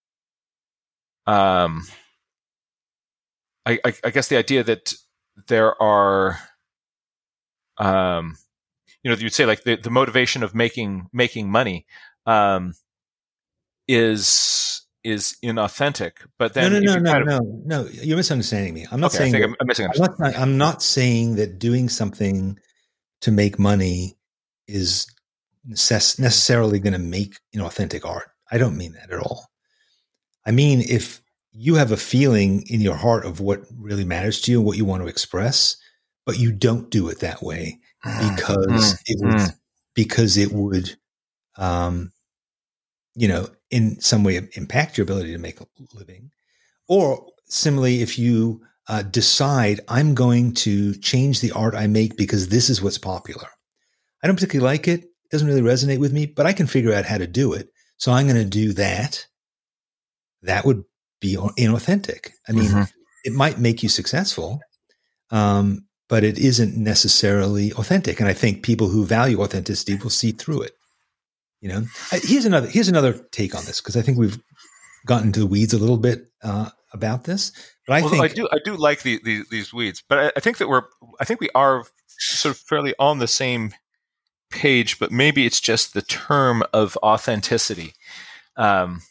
Speaker 2: um, I, I, I guess the idea that there are um, you know, you'd say like the, the motivation of making making money um, is is inauthentic. But then
Speaker 1: no, no,
Speaker 2: if
Speaker 1: no,
Speaker 2: you
Speaker 1: no,
Speaker 2: kind of,
Speaker 1: no, no. You're misunderstanding me. I'm not
Speaker 2: okay, I
Speaker 1: saying
Speaker 2: think
Speaker 1: that,
Speaker 2: I'm, I'm missing.
Speaker 1: I'm not, I'm not saying that doing something to make money is necess- necessarily going to make inauthentic art. I don't mean that at all. I mean, if you have a feeling in your heart of what really matters to you and what you want to express, but you don't do it that way because
Speaker 2: mm,
Speaker 1: it would,
Speaker 2: mm.
Speaker 1: because it would, um, you know, in some way impact your ability to make a living. Or similarly, if you uh, decide I'm going to change the art I make because this is what's popular. I don't particularly like it. It doesn't really resonate with me, but I can figure out how to do it. So I'm going to do that. That would be inauthentic. I mean,
Speaker 2: Mm-hmm.
Speaker 1: it might make you successful, um, but it isn't necessarily authentic. And I think people who value authenticity will see through it. You know, I, here's another here's another take on this, because I think we've gotten into the weeds a little bit uh, about this. But I
Speaker 2: well,
Speaker 1: think
Speaker 2: I do I do like the, the, these weeds, but I, I think that we're I think we are sort of fairly on the same page. But maybe it's just the term of authenticity. Um,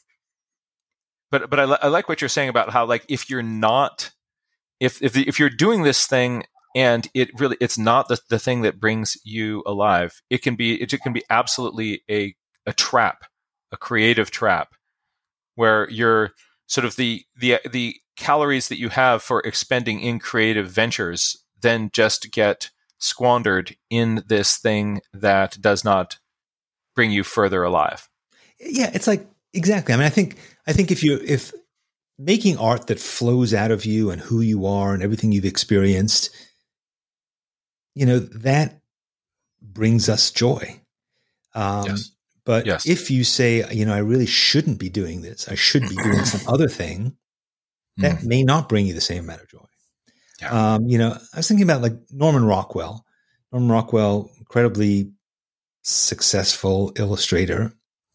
Speaker 2: but but I, I like what you're saying about how, like, if you're not if if the, if you're doing this thing and it really it's not the, the thing that brings you alive, it can be it, it can be absolutely a a trap, a creative trap, where you're sort of the the the calories that you have for expending in creative ventures then just get squandered in this thing that does not bring you further alive.
Speaker 1: Yeah, it's like, exactly. I mean, I think I think if you if making art that flows out of you and who you are and everything you've experienced, you know, that brings us joy. Um,
Speaker 2: Yes.
Speaker 1: But
Speaker 2: Yes.
Speaker 1: if you say, you know, I really shouldn't be doing this, I should be doing some other thing, that
Speaker 2: Mm.
Speaker 1: may not bring you the same amount of joy.
Speaker 2: Yeah.
Speaker 1: Um, you know, I was thinking about like Norman Rockwell. Norman Rockwell, incredibly successful illustrator.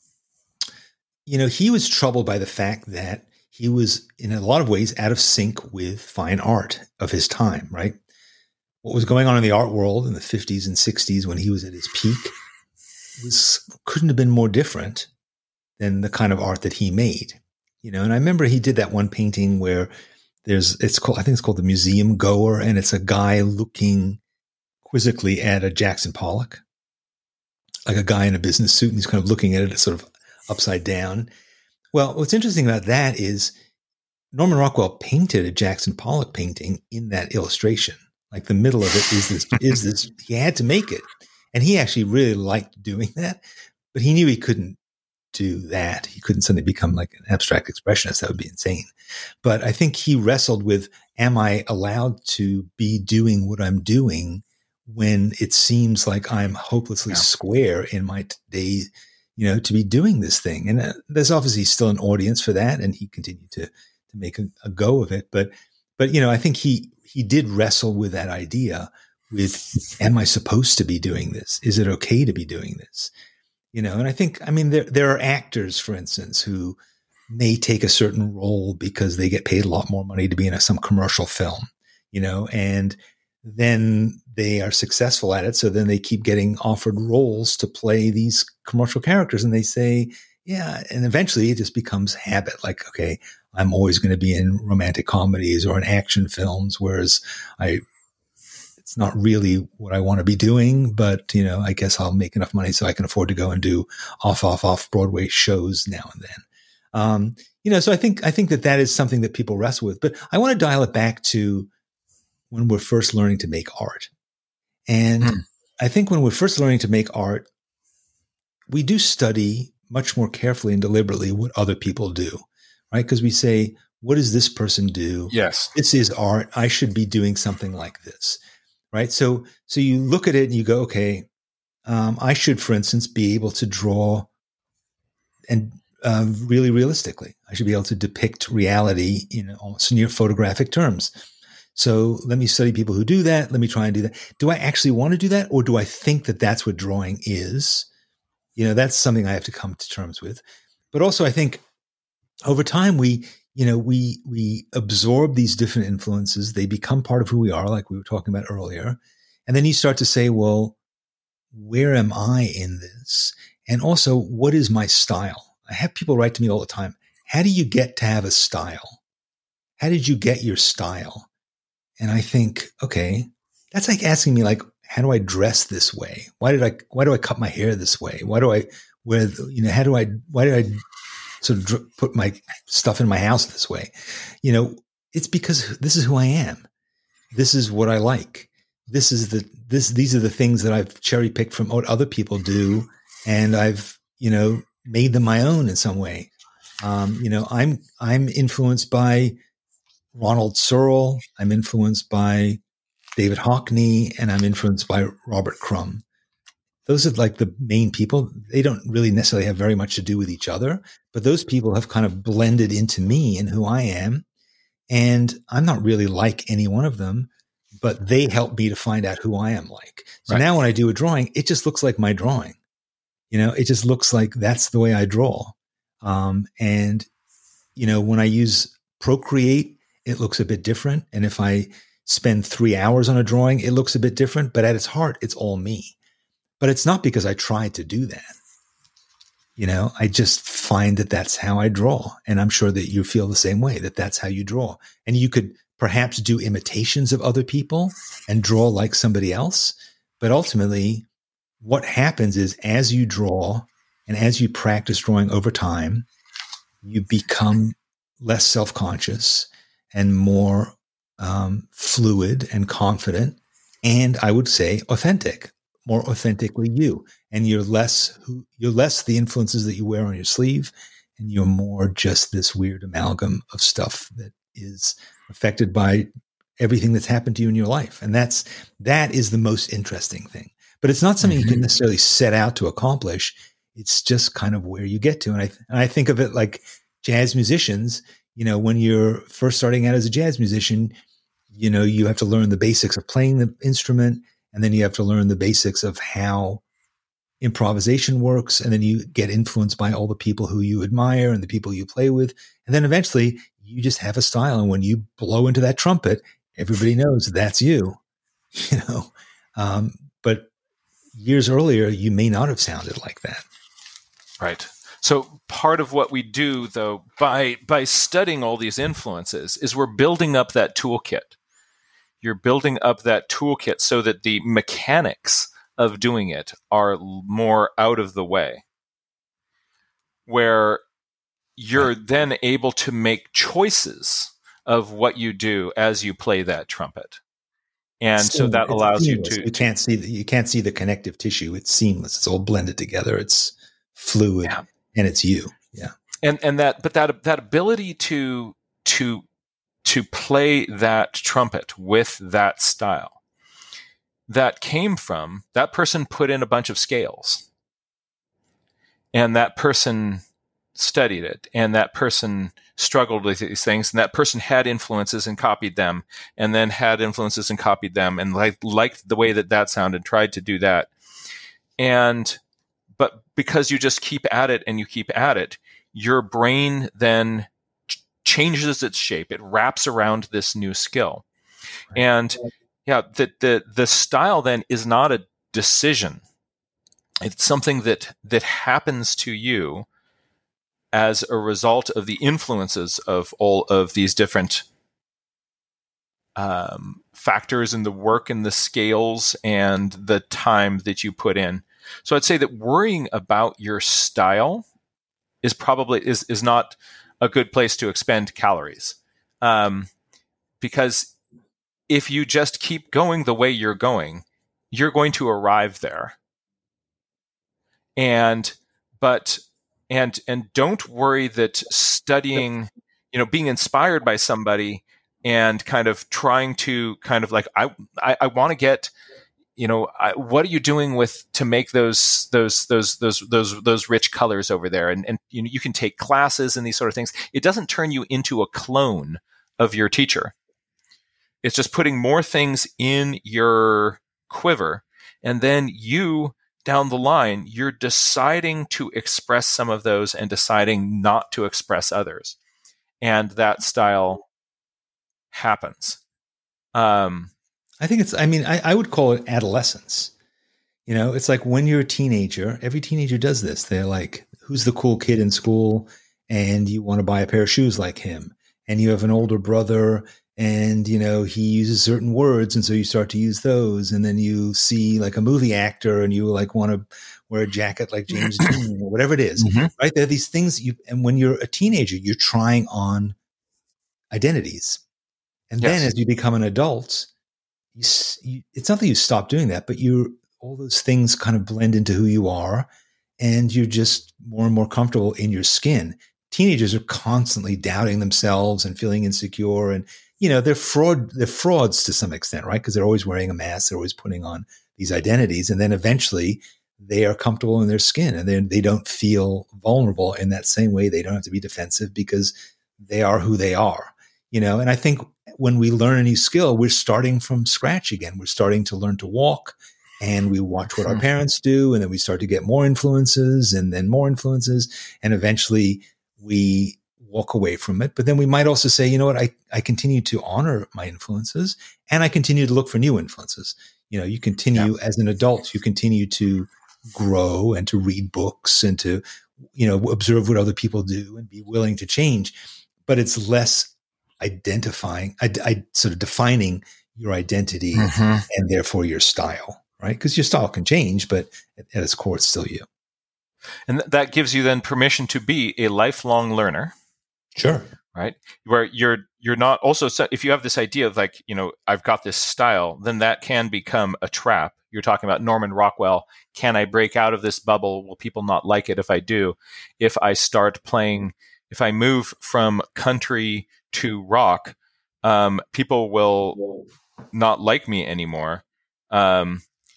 Speaker 1: You know, he was troubled by the fact that he was in a lot of ways out of sync with fine art of his time, right? What was going on in the art world in the fifties and sixties when he was at his peak was couldn't have been more different than the kind of art that he made. You know, and I remember he did that one painting where there's it's called I think it's called The Museum Goer, and it's a guy looking quizzically at a Jackson Pollock, like a guy in a business suit, and he's kind of looking at it sort of upside down. Well, what's interesting about that is Norman Rockwell painted a Jackson Pollock painting in that illustration. Like the middle of it is this, is this, he had to make it. And he actually really liked doing that, but he knew he couldn't do that. He couldn't suddenly become like an abstract expressionist. That would be insane. But I think he wrestled with, am I allowed to be doing what I'm doing when it seems like I'm hopelessly
Speaker 2: Yeah.
Speaker 1: square in my day, you know, to be doing this thing. And uh, there's obviously still an audience for that. And he continued to, to make a, a go of it. But, but, you know, I think he, he did wrestle with that idea with, am I supposed to be doing this? Is it okay to be doing this? You know, and I think, I mean, there, there are actors, for instance, who may take a certain role because they get paid a lot more money to be in a, some commercial film, you know, and then they are successful at it. So then they keep getting offered roles to play these commercial characters, and they say, yeah. And eventually it just becomes habit. Like, okay, I'm always going to be in romantic comedies or in action films, whereas I, it's not really what I want to be doing, but, you know, I guess I'll make enough money so I can afford to go and do off, off, off Broadway shows now and then. Um, you know, so I think, I think that that is something that people wrestle with, but I want to dial it back to when we're first learning to make art. And mm. I think when we're first learning to make art, we do study much more carefully and deliberately what other people do, right? Because we say, what does this person do?
Speaker 2: Yes.
Speaker 1: This is art. I should be doing something like this, right? So, so you look at it and you go, okay, um, I should, for instance, be able to draw and uh, really realistically. I should be able to depict reality in almost near photographic terms. So let me study people who do that. Let me try and do that. Do I actually want to do that? Or do I think that that's what drawing is? You know, that's something I have to come to terms with. But also I think over time, we, you know, we, we absorb these different influences. They become part of who we are, like we were talking about earlier. And then you start to say, well, where am I in this? And also, what is my style? I have people write to me all the time. How do you get to have a style? How did you get your style? And I think, okay, that's like asking me, like, how do I dress this way? Why did I, why do I cut my hair this way? Why do I wear, you know, how do I, why did I sort of dr- put my stuff in my house this way? You know, it's because this is who I am. This is what I like. This is the, this, these are the things that I've cherry picked from what other people do. And I've, you know, made them my own in some way. Um, you know, I'm, I'm influenced by Ronald Searle. I'm influenced by David Hockney, and I'm influenced by Robert Crumb. Those are like the main people. They don't really necessarily have very much to do with each other, but those people have kind of blended into me and who I am. And I'm not really like any one of them, but they help me to find out who I am like. So right. Now when I do a drawing, it just looks like my drawing. You know, it just looks like that's the way I draw. Um, and, you know, when I use Procreate, it looks a bit different. And if I spend three hours on a drawing, it looks a bit different, but at its heart, it's all me. But it's not because I tried to do that. You know, I just find that that's how I draw. And I'm sure that you feel the same way, that that's how you draw. And you could perhaps do imitations of other people and draw like somebody else. But ultimately, what happens is as you draw and as you practice drawing over time, you become less self-conscious and more um, fluid and confident. And I would say authentic, more authentically you. And you're less who you're less the influences that you wear on your sleeve, and you're more just this weird amalgam of stuff that is affected by everything that's happened to you in your life. And that's that is the most interesting thing. But it's not something mm-hmm. you can necessarily set out to accomplish. It's just kind of where you get to. And I and I think of it like jazz musicians. You know, when you're first starting out as a jazz musician, you know, you have to learn the basics of playing the instrument, and then you have to learn the basics of how improvisation works. And then you get influenced by all the people who you admire and the people you play with. And then eventually you just have a style. And when you blow into that trumpet, everybody knows that's you, you know, um, but years earlier, you may not have sounded like that.
Speaker 2: Right. So part of what we do, though, by by studying all these influences is we're building up that toolkit. You're building up that toolkit so that the mechanics of doing it are more out of the way, where you're right. then able to make choices of what you do as you play that trumpet. And
Speaker 1: it's
Speaker 2: so that allows
Speaker 1: seamless.
Speaker 2: you to
Speaker 1: you can't see the, you can't see the connective tissue. It's seamless. It's all blended together. It's fluid yeah. and it's you. Yeah.
Speaker 2: And and that but that that ability to to to play that trumpet with that style, that came from that person put in a bunch of scales. and that person studied it, and that person struggled with these things, and that person had influences and copied them, and then had influences and copied them, and like liked the way that that sounded, tried to do that. And but because you just keep at it and you keep at it, your brain then ch- changes its shape. It wraps around this new skill. Right. And yeah, the, the the style then is not a decision. It's something that that happens to you as a result of the influences of all of these different um, factors in the work and the scales and the time that you put in. So I'd say that worrying about your style is probably is is not a good place to expend calories, um, because if you just keep going the way you're going, you're going to arrive there. And but and and don't worry that studying, you know, being inspired by somebody and kind of trying to kind of like I I, I want to get, you know, I, what are you doing with to make those those those those those those rich colors over there? And and you know, you can take classes and these sort of things. It doesn't turn you into a clone of your teacher. It's just putting more things in your quiver, and then you down the line, you're deciding to express some of those and deciding not to express others, and that style happens. Um,
Speaker 1: I think it's, I mean, I, I would call it adolescence. You know, it's like when you're a teenager, every teenager does this. They're like, who's the cool kid in school? And you want to buy a pair of shoes like him. And you have an older brother and, you know, he uses certain words. And so you start to use those. And then you see like a movie actor and you like want to wear a jacket like James Dean or whatever it is, mm-hmm. right? There are these things you, and when you're a teenager, you're trying on identities. And yes. then as you become an adult, you, you, it's not that you stop doing that, but you all those things kind of blend into who you are, and you're just more and more comfortable in your skin. Teenagers are constantly doubting themselves and feeling insecure, and you know they're fraud they're frauds to some extent, right? Because they're always wearing a mask, they're always putting on these identities, and then eventually they are comfortable in their skin, and they they don't feel vulnerable in that same way. They don't have to be defensive because they are who they are, you know. And I think when we learn a new skill, we're starting from scratch again. We're starting to learn to walk, and we watch what our parents do, and then we start to get more influences and then more influences, and eventually we walk away from it. But then we might also say, you know what, I, I continue to honor my influences, and I continue to look for new influences. You know, you continue yeah. as an adult, you continue to grow and to read books and to, you know, observe what other people do and be willing to change. But it's less identifying, I, I sort of defining your identity mm-hmm. and therefore your style, right? Because your style can change, but at, at its core, it's still you.
Speaker 2: And th- that gives you then permission to be a lifelong learner.
Speaker 1: Sure.
Speaker 2: Right. Where you're, you're not also, if you have this idea of like, you know, I've got this style, then that can become a trap. You're talking about Norman Rockwell. Can I break out of this bubble? Will people not like it if I do? If I start playing, if I move from country to rock, um, people will not like me anymore. Um,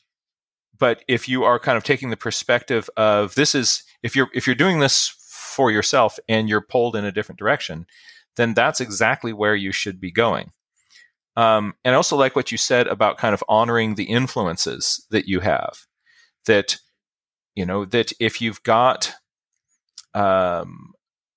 Speaker 2: but if you are kind of taking the perspective of this is, if you're, if you're doing this for yourself and you're pulled in a different direction, then that's exactly where you should be going. Um, and I also like what you said about kind of honoring the influences that you have, that, you know, that if you've got, um,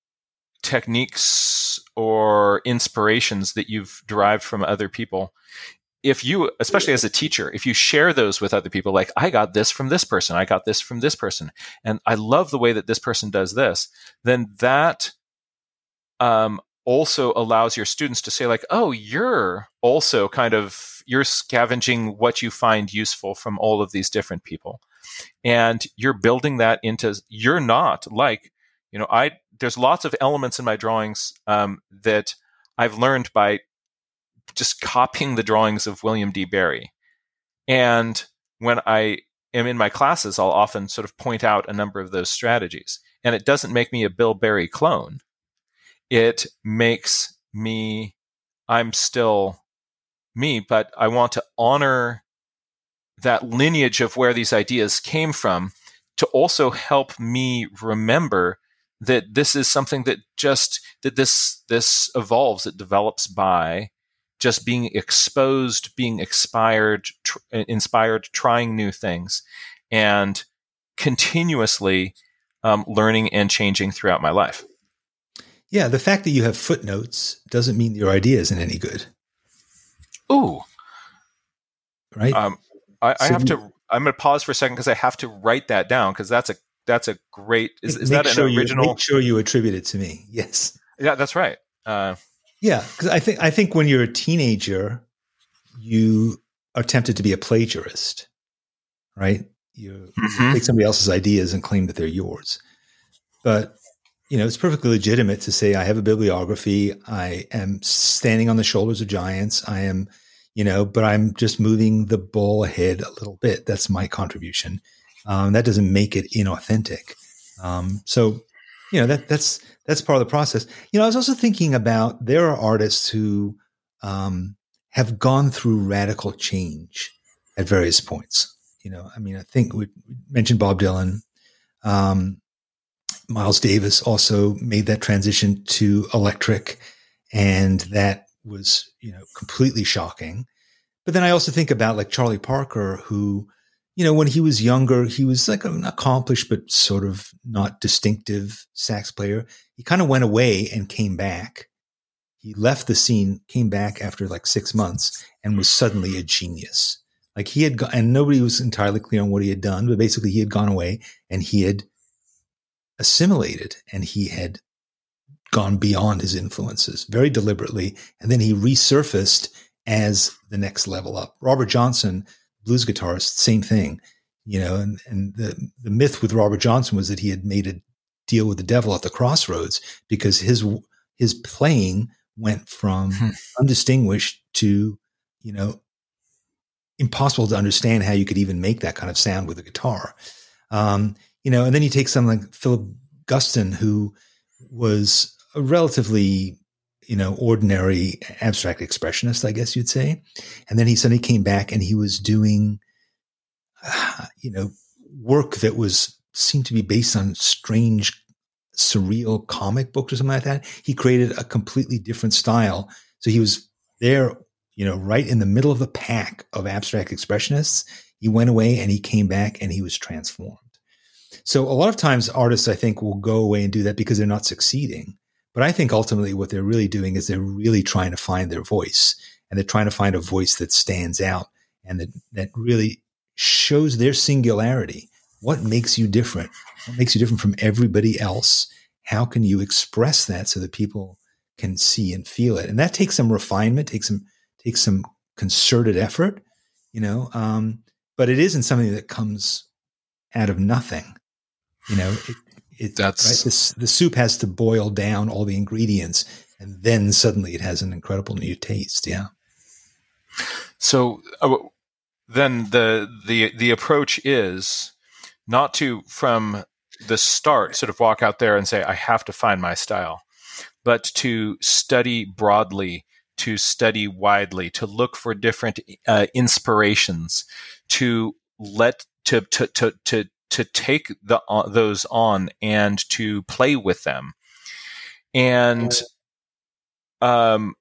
Speaker 2: techniques or inspirations that you've derived from other people, if you, especially as a teacher, if you share those with other people, like I got this from this person, I got this from this person, and I love the way that this person does this, then that um, also allows your students to say like, oh, you're also kind of, you're scavenging what you find useful from all of these different people. And you're building that into, you're not like, you know, I, there's lots of elements in my drawings um, that I've learned by just copying the drawings of William D. Barry. And when I am in my classes, I'll often sort of point out a number of those strategies. And it doesn't make me a Bill Barry clone. It makes me, I'm still me, but I want to honor that lineage of where these ideas came from to also help me remember that this is something that just that this this evolves, it develops by just being exposed, being expired, tr- inspired, trying new things, and continuously um, learning and changing throughout my life.
Speaker 1: Yeah, the fact that you have footnotes doesn't mean your idea isn't any good.
Speaker 2: Ooh,
Speaker 1: right.
Speaker 2: Um, I,
Speaker 1: So
Speaker 2: I have
Speaker 1: you-
Speaker 2: to. I'm going to pause for a second because I have to write that down because that's a that's a great. Is, is
Speaker 1: make
Speaker 2: that an
Speaker 1: sure you
Speaker 2: original?
Speaker 1: make sure you attribute it to me. Yes.
Speaker 2: Yeah, that's right. Uh,
Speaker 1: Yeah, because I think I think when you're a teenager, you are tempted to be a plagiarist, right? You,
Speaker 2: Mhm.
Speaker 1: you take somebody else's ideas and claim that they're yours. But you know, it's perfectly legitimate to say I have a bibliography. I am standing on the shoulders of giants. I am, you know, but I'm just moving the ball ahead a little bit. That's my contribution. Um, that doesn't make it inauthentic. Um, so, you know, that that's that's part of the process. You know, I was also thinking about there are artists who um, have gone through radical change at various points. You know, I mean, I think we mentioned Bob Dylan. Um, Miles Davis also made that transition to electric, and that was, you know, completely shocking. But then I also think about like Charlie Parker, who, you know, when he was younger, he was like an accomplished but sort of not distinctive sax player. He kind of went away and came back. He left the scene, came back after like six months, and was suddenly a genius. Like he had, go- and nobody was entirely clear on what he had done, but basically he had gone away and he had assimilated and he had gone beyond his influences very deliberately. And then he resurfaced as the next level up. Robert Johnson, blues guitarist, same thing, you know, and, and the, the myth with Robert Johnson was that he had made a deal with the devil at the crossroads because his, his playing went from
Speaker 2: Hmm.
Speaker 1: undistinguished to, you know, impossible to understand how you could even make that kind of sound with a guitar. Um, you know, and then you take someone like Philip Guston, who was a relatively, you know, ordinary abstract expressionist, I guess you'd say. And then he suddenly came back and he was doing, uh, you know, work that was seemed to be based on strange, surreal comic books or something like that. He created a completely different style. So he was there, you know, right in the middle of the pack of abstract expressionists. He went away and he came back and he was transformed. So a lot of times artists, I think, will go away and do that because they're not succeeding. But I think ultimately what they're really doing is they're really trying to find their voice, and they're trying to find a voice that stands out and that, that really shows their singularity. What makes you different? What makes you different from everybody else? How can you express that so that people can see and feel it? And that takes some refinement, takes some, takes some concerted effort, you know, um, but it isn't something that comes out of nothing. You know, it, it,
Speaker 2: That's
Speaker 1: right? This, the soup has to boil down all the ingredients, and then suddenly it has an incredible new taste. Yeah.
Speaker 2: so. Uh, then the the the approach is not to from the start sort of walk out there and say I have to find my style, but to study broadly, to study widely, to look for different uh, inspirations, to let to to to to to take the uh, those on and to play with them, and um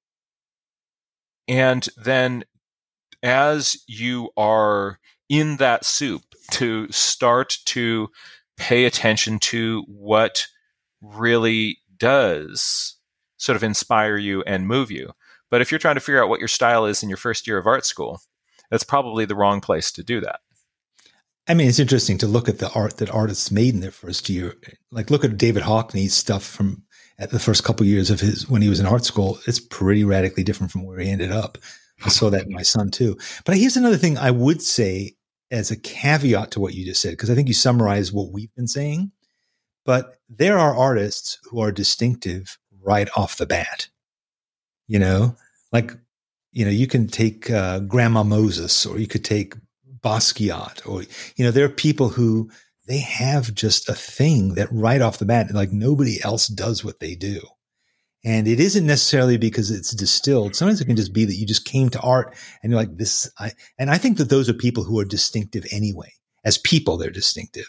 Speaker 2: and then as you are in that soup, to start to pay attention to what really does sort of inspire you and move you. But if you're trying to figure out what your style is in your first year of art school, that's probably the wrong place to do that.
Speaker 1: I mean, it's interesting to look at the art that artists made in their first year. Like, look at David Hockney's stuff from at the first couple of years of his when he was in art school. It's pretty radically different from where he ended up. I saw that in my son too. But here's another thing I would say as a caveat to what you just said, because I think you summarized what we've been saying. But there are artists who are distinctive right off the bat. You know, like, you know, you can take uh, Grandma Moses, or you could take Basquiat, or, you know, there are people who they have just a thing that right off the bat, like nobody else does what they do. And it isn't necessarily because it's distilled. Sometimes it can just be that you just came to art and you're like this. I, and I think that those are people who are distinctive anyway. As people, they're distinctive.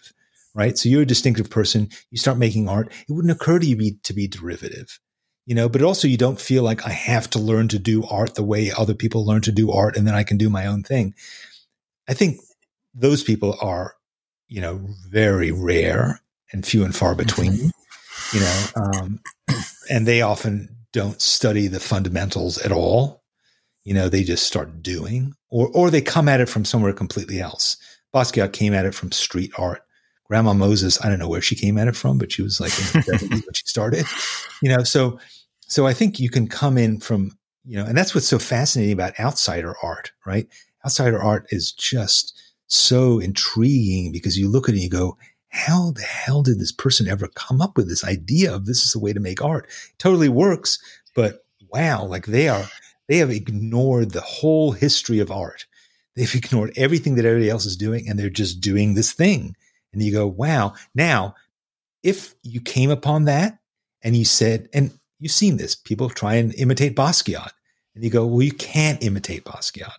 Speaker 1: right? So you're a distinctive person. You start making art. It wouldn't occur to you be, to be derivative, you know, but also you don't feel like I have to learn to do art the way other people learn to do art and then I can do my own thing. I think those people are, you know, very rare and few and far between, you know, um, and they often don't study the fundamentals at all. You know, they just start doing, or or they come at it from somewhere completely else. Basquiat came at it from street art. Grandma Moses, I don't know where she came at it from, but she was like in the seventies when she started. You know, so so I think you can come in from, you know, and that's what's so fascinating about outsider art, right? Outsider art is just so intriguing because you look at it and you go, how the hell did this person ever come up with this idea of this is the way to make art? It totally works, but wow, like they are, they have ignored the whole history of art. They've ignored everything that everybody else is doing, and they're just doing this thing. And you go, wow. Now, if you came upon that and you said, and you've seen this, people try and imitate Basquiat, and you go, well, you can't imitate Basquiat.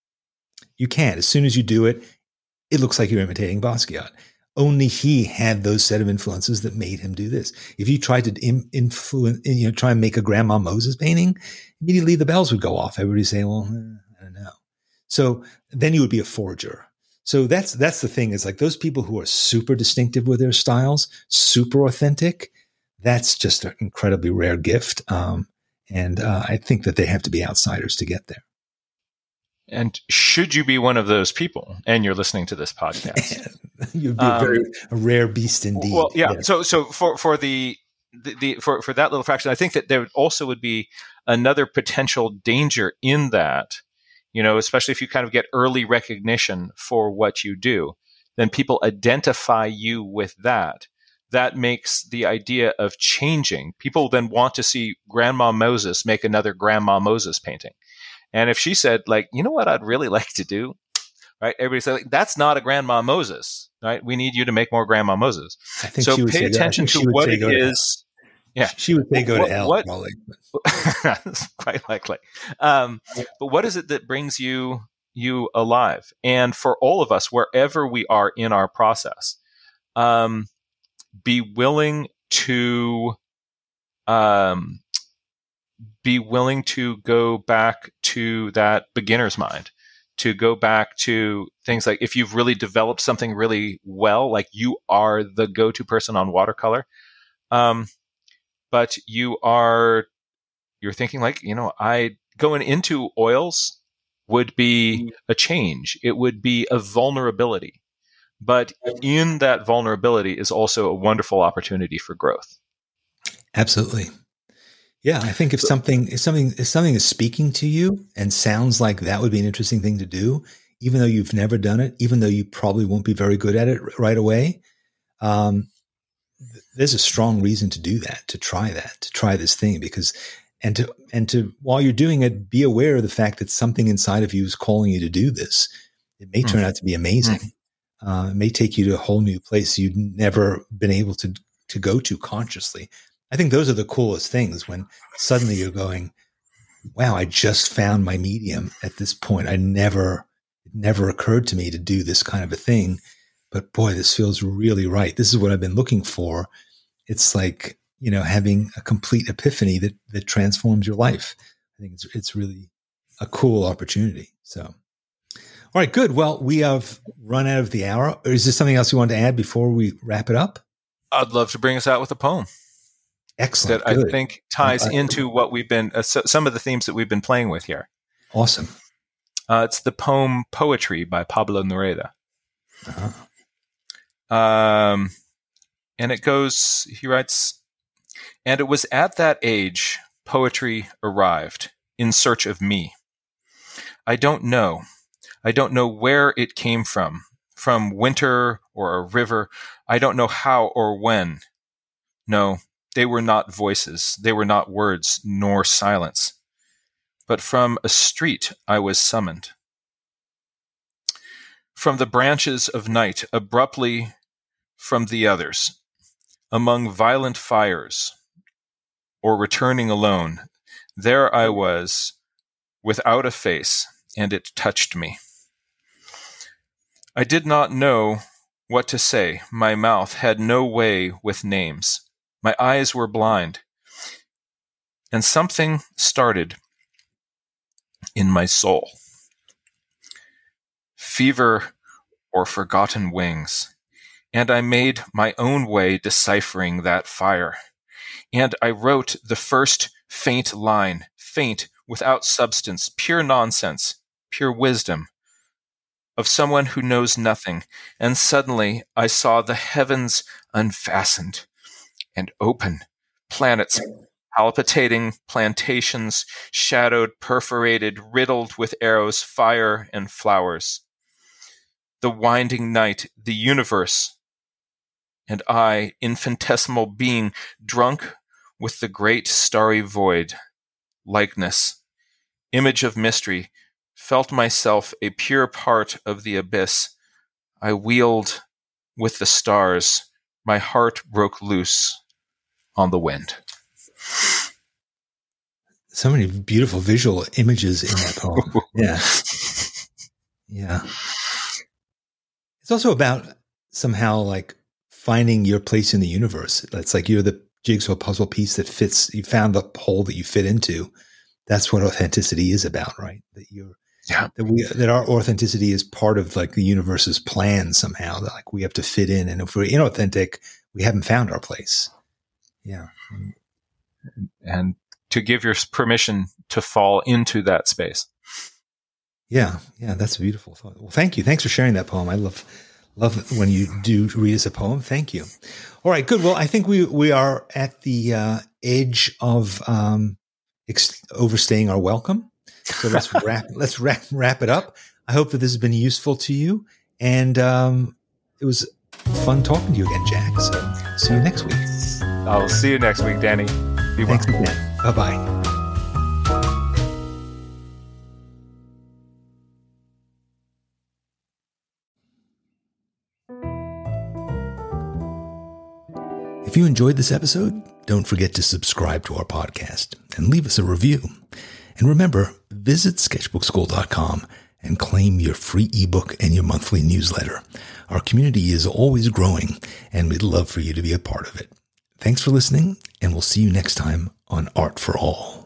Speaker 1: You can't. As soon as you do it, it looks like you're imitating Basquiat. Only he had those set of influences that made him do this. If you tried to in, influence, you know, try and make a Grandma Moses painting, immediately the bells would go off. Everybody say, well, I don't know. So then you would be a forger. So that's, that's the thing, is like those people who are super distinctive with their styles, super authentic, that's just an incredibly rare gift. Um, and uh, I think that they have to be outsiders to get there.
Speaker 2: And should you be one of those people and you're listening to this podcast,
Speaker 1: you'd be a very um, a rare beast indeed.
Speaker 2: Well, yeah. yeah. So, so for, for the, the, the, for, for that little fraction, I think that there also would be another potential danger in that, you know, especially if you kind of get early recognition for what you do, then people identify you with that. That makes the idea of changing. People then want to see Grandma Moses make another Grandma Moses painting. And if she said, like, you know what I'd really like to do, right? Everybody said, like, that's not a Grandma Moses, right? We need you to make more Grandma Moses.
Speaker 1: I think
Speaker 2: so
Speaker 1: she would
Speaker 2: pay attention to what it is.
Speaker 1: Yeah, she would say go
Speaker 2: what,
Speaker 1: to hell.
Speaker 2: What,
Speaker 1: probably.
Speaker 2: That's quite likely. Um, but what is it that brings you you alive? And for all of us, wherever we are in our process, um, be willing to. Um, be willing to go back to that beginner's mind, to go back to things like if you've really developed something really well, like you are the go-to person on watercolor, um, but you are, you're thinking like, you know, I going into oils would be a change. It would be a vulnerability, but in that vulnerability is also a wonderful opportunity for growth.
Speaker 1: Absolutely. Yeah, I think if something if something if something is speaking to you and sounds like that would be an interesting thing to do, even though you've never done it, even though you probably won't be very good at it right away, um, th- there's a strong reason to do that, to try that, to try this thing, because and to and to while you're doing it, be aware of the fact that something inside of you is calling you to do this. It may turn mm. out to be amazing. Mm. Uh, it may take you to a whole new place you've never been able to to go to consciously. I think those are the coolest things, when suddenly you're going, wow, I just found my medium at this point. I never, it never occurred to me to do this kind of a thing, but boy, this feels really right. This is what I've been looking for. It's like, you know, having a complete epiphany that, that transforms your life. I think it's, it's really a cool opportunity. So, all right, good. Well, we have run out of the hour. Or is there something else you want to add before we wrap it up?
Speaker 2: I'd love to bring us out with a poem.
Speaker 1: Excellent.
Speaker 2: That
Speaker 1: Good.
Speaker 2: I think ties uh, into what we've been, uh, so, some of the themes that we've been playing with here.
Speaker 1: Awesome.
Speaker 2: Uh, it's the poem Poetry by Pablo Neruda.
Speaker 1: Uh-huh.
Speaker 2: Um, and it goes, he writes, and it was at that age poetry arrived in search of me. I don't know. I don't know where it came from, from winter or a river. I don't know how or when. No. They were not voices, they were not words, nor silence. But from a street I was summoned. From the branches of night, abruptly from the others, among violent fires, or returning alone, there I was, without a face, and it touched me. I did not know what to say. My mouth had no way with names. My eyes were blind. And something started in my soul. Fever or forgotten wings. And I made my own way deciphering that fire. And I wrote the first faint line, faint without substance, pure nonsense, pure wisdom, of someone who knows nothing. And suddenly I saw the heavens unfastened and open, planets palpitating, plantations shadowed, perforated, riddled with arrows, fire, and flowers. The winding night, the universe, and I, infinitesimal being, drunk with the great starry void, likeness, image of mystery, felt myself a pure part of the abyss. I wheeled with the stars. My heart broke loose on the wind.
Speaker 1: So many beautiful visual images in that poem. Yeah. Yeah. It's also about somehow like finding your place in the universe. It's like you're the jigsaw puzzle piece that fits, you found the hole that you fit into. That's what authenticity is about, right? That you're,
Speaker 2: yeah.
Speaker 1: that we, that our authenticity is part of like the universe's plan somehow, that like we have to fit in. And if we're inauthentic, we haven't found our place. Yeah.
Speaker 2: And to give your permission to fall into that space.
Speaker 1: Yeah. Yeah. That's a beautiful thought. Well, thank you. Thanks for sharing that poem. I love, love when you do read us a poem. Thank you. All right. Good. Well, I think we, we are at the uh, edge of um, ex- overstaying our welcome. So let's wrap, let's wrap, wrap it up. I hope that this has been useful to you. And um, it was fun talking to you again, Jack. So see you next week.
Speaker 2: I'll see you next week, Danny. Be well.
Speaker 1: Thanks again. Bye-bye. If you enjoyed this episode, don't forget to subscribe to our podcast and leave us a review. And remember, visit sketchbook school dot com and claim your free ebook and your monthly newsletter. Our community is always growing, and we'd love for you to be a part of it. Thanks for listening, and we'll see you next time on Art for All.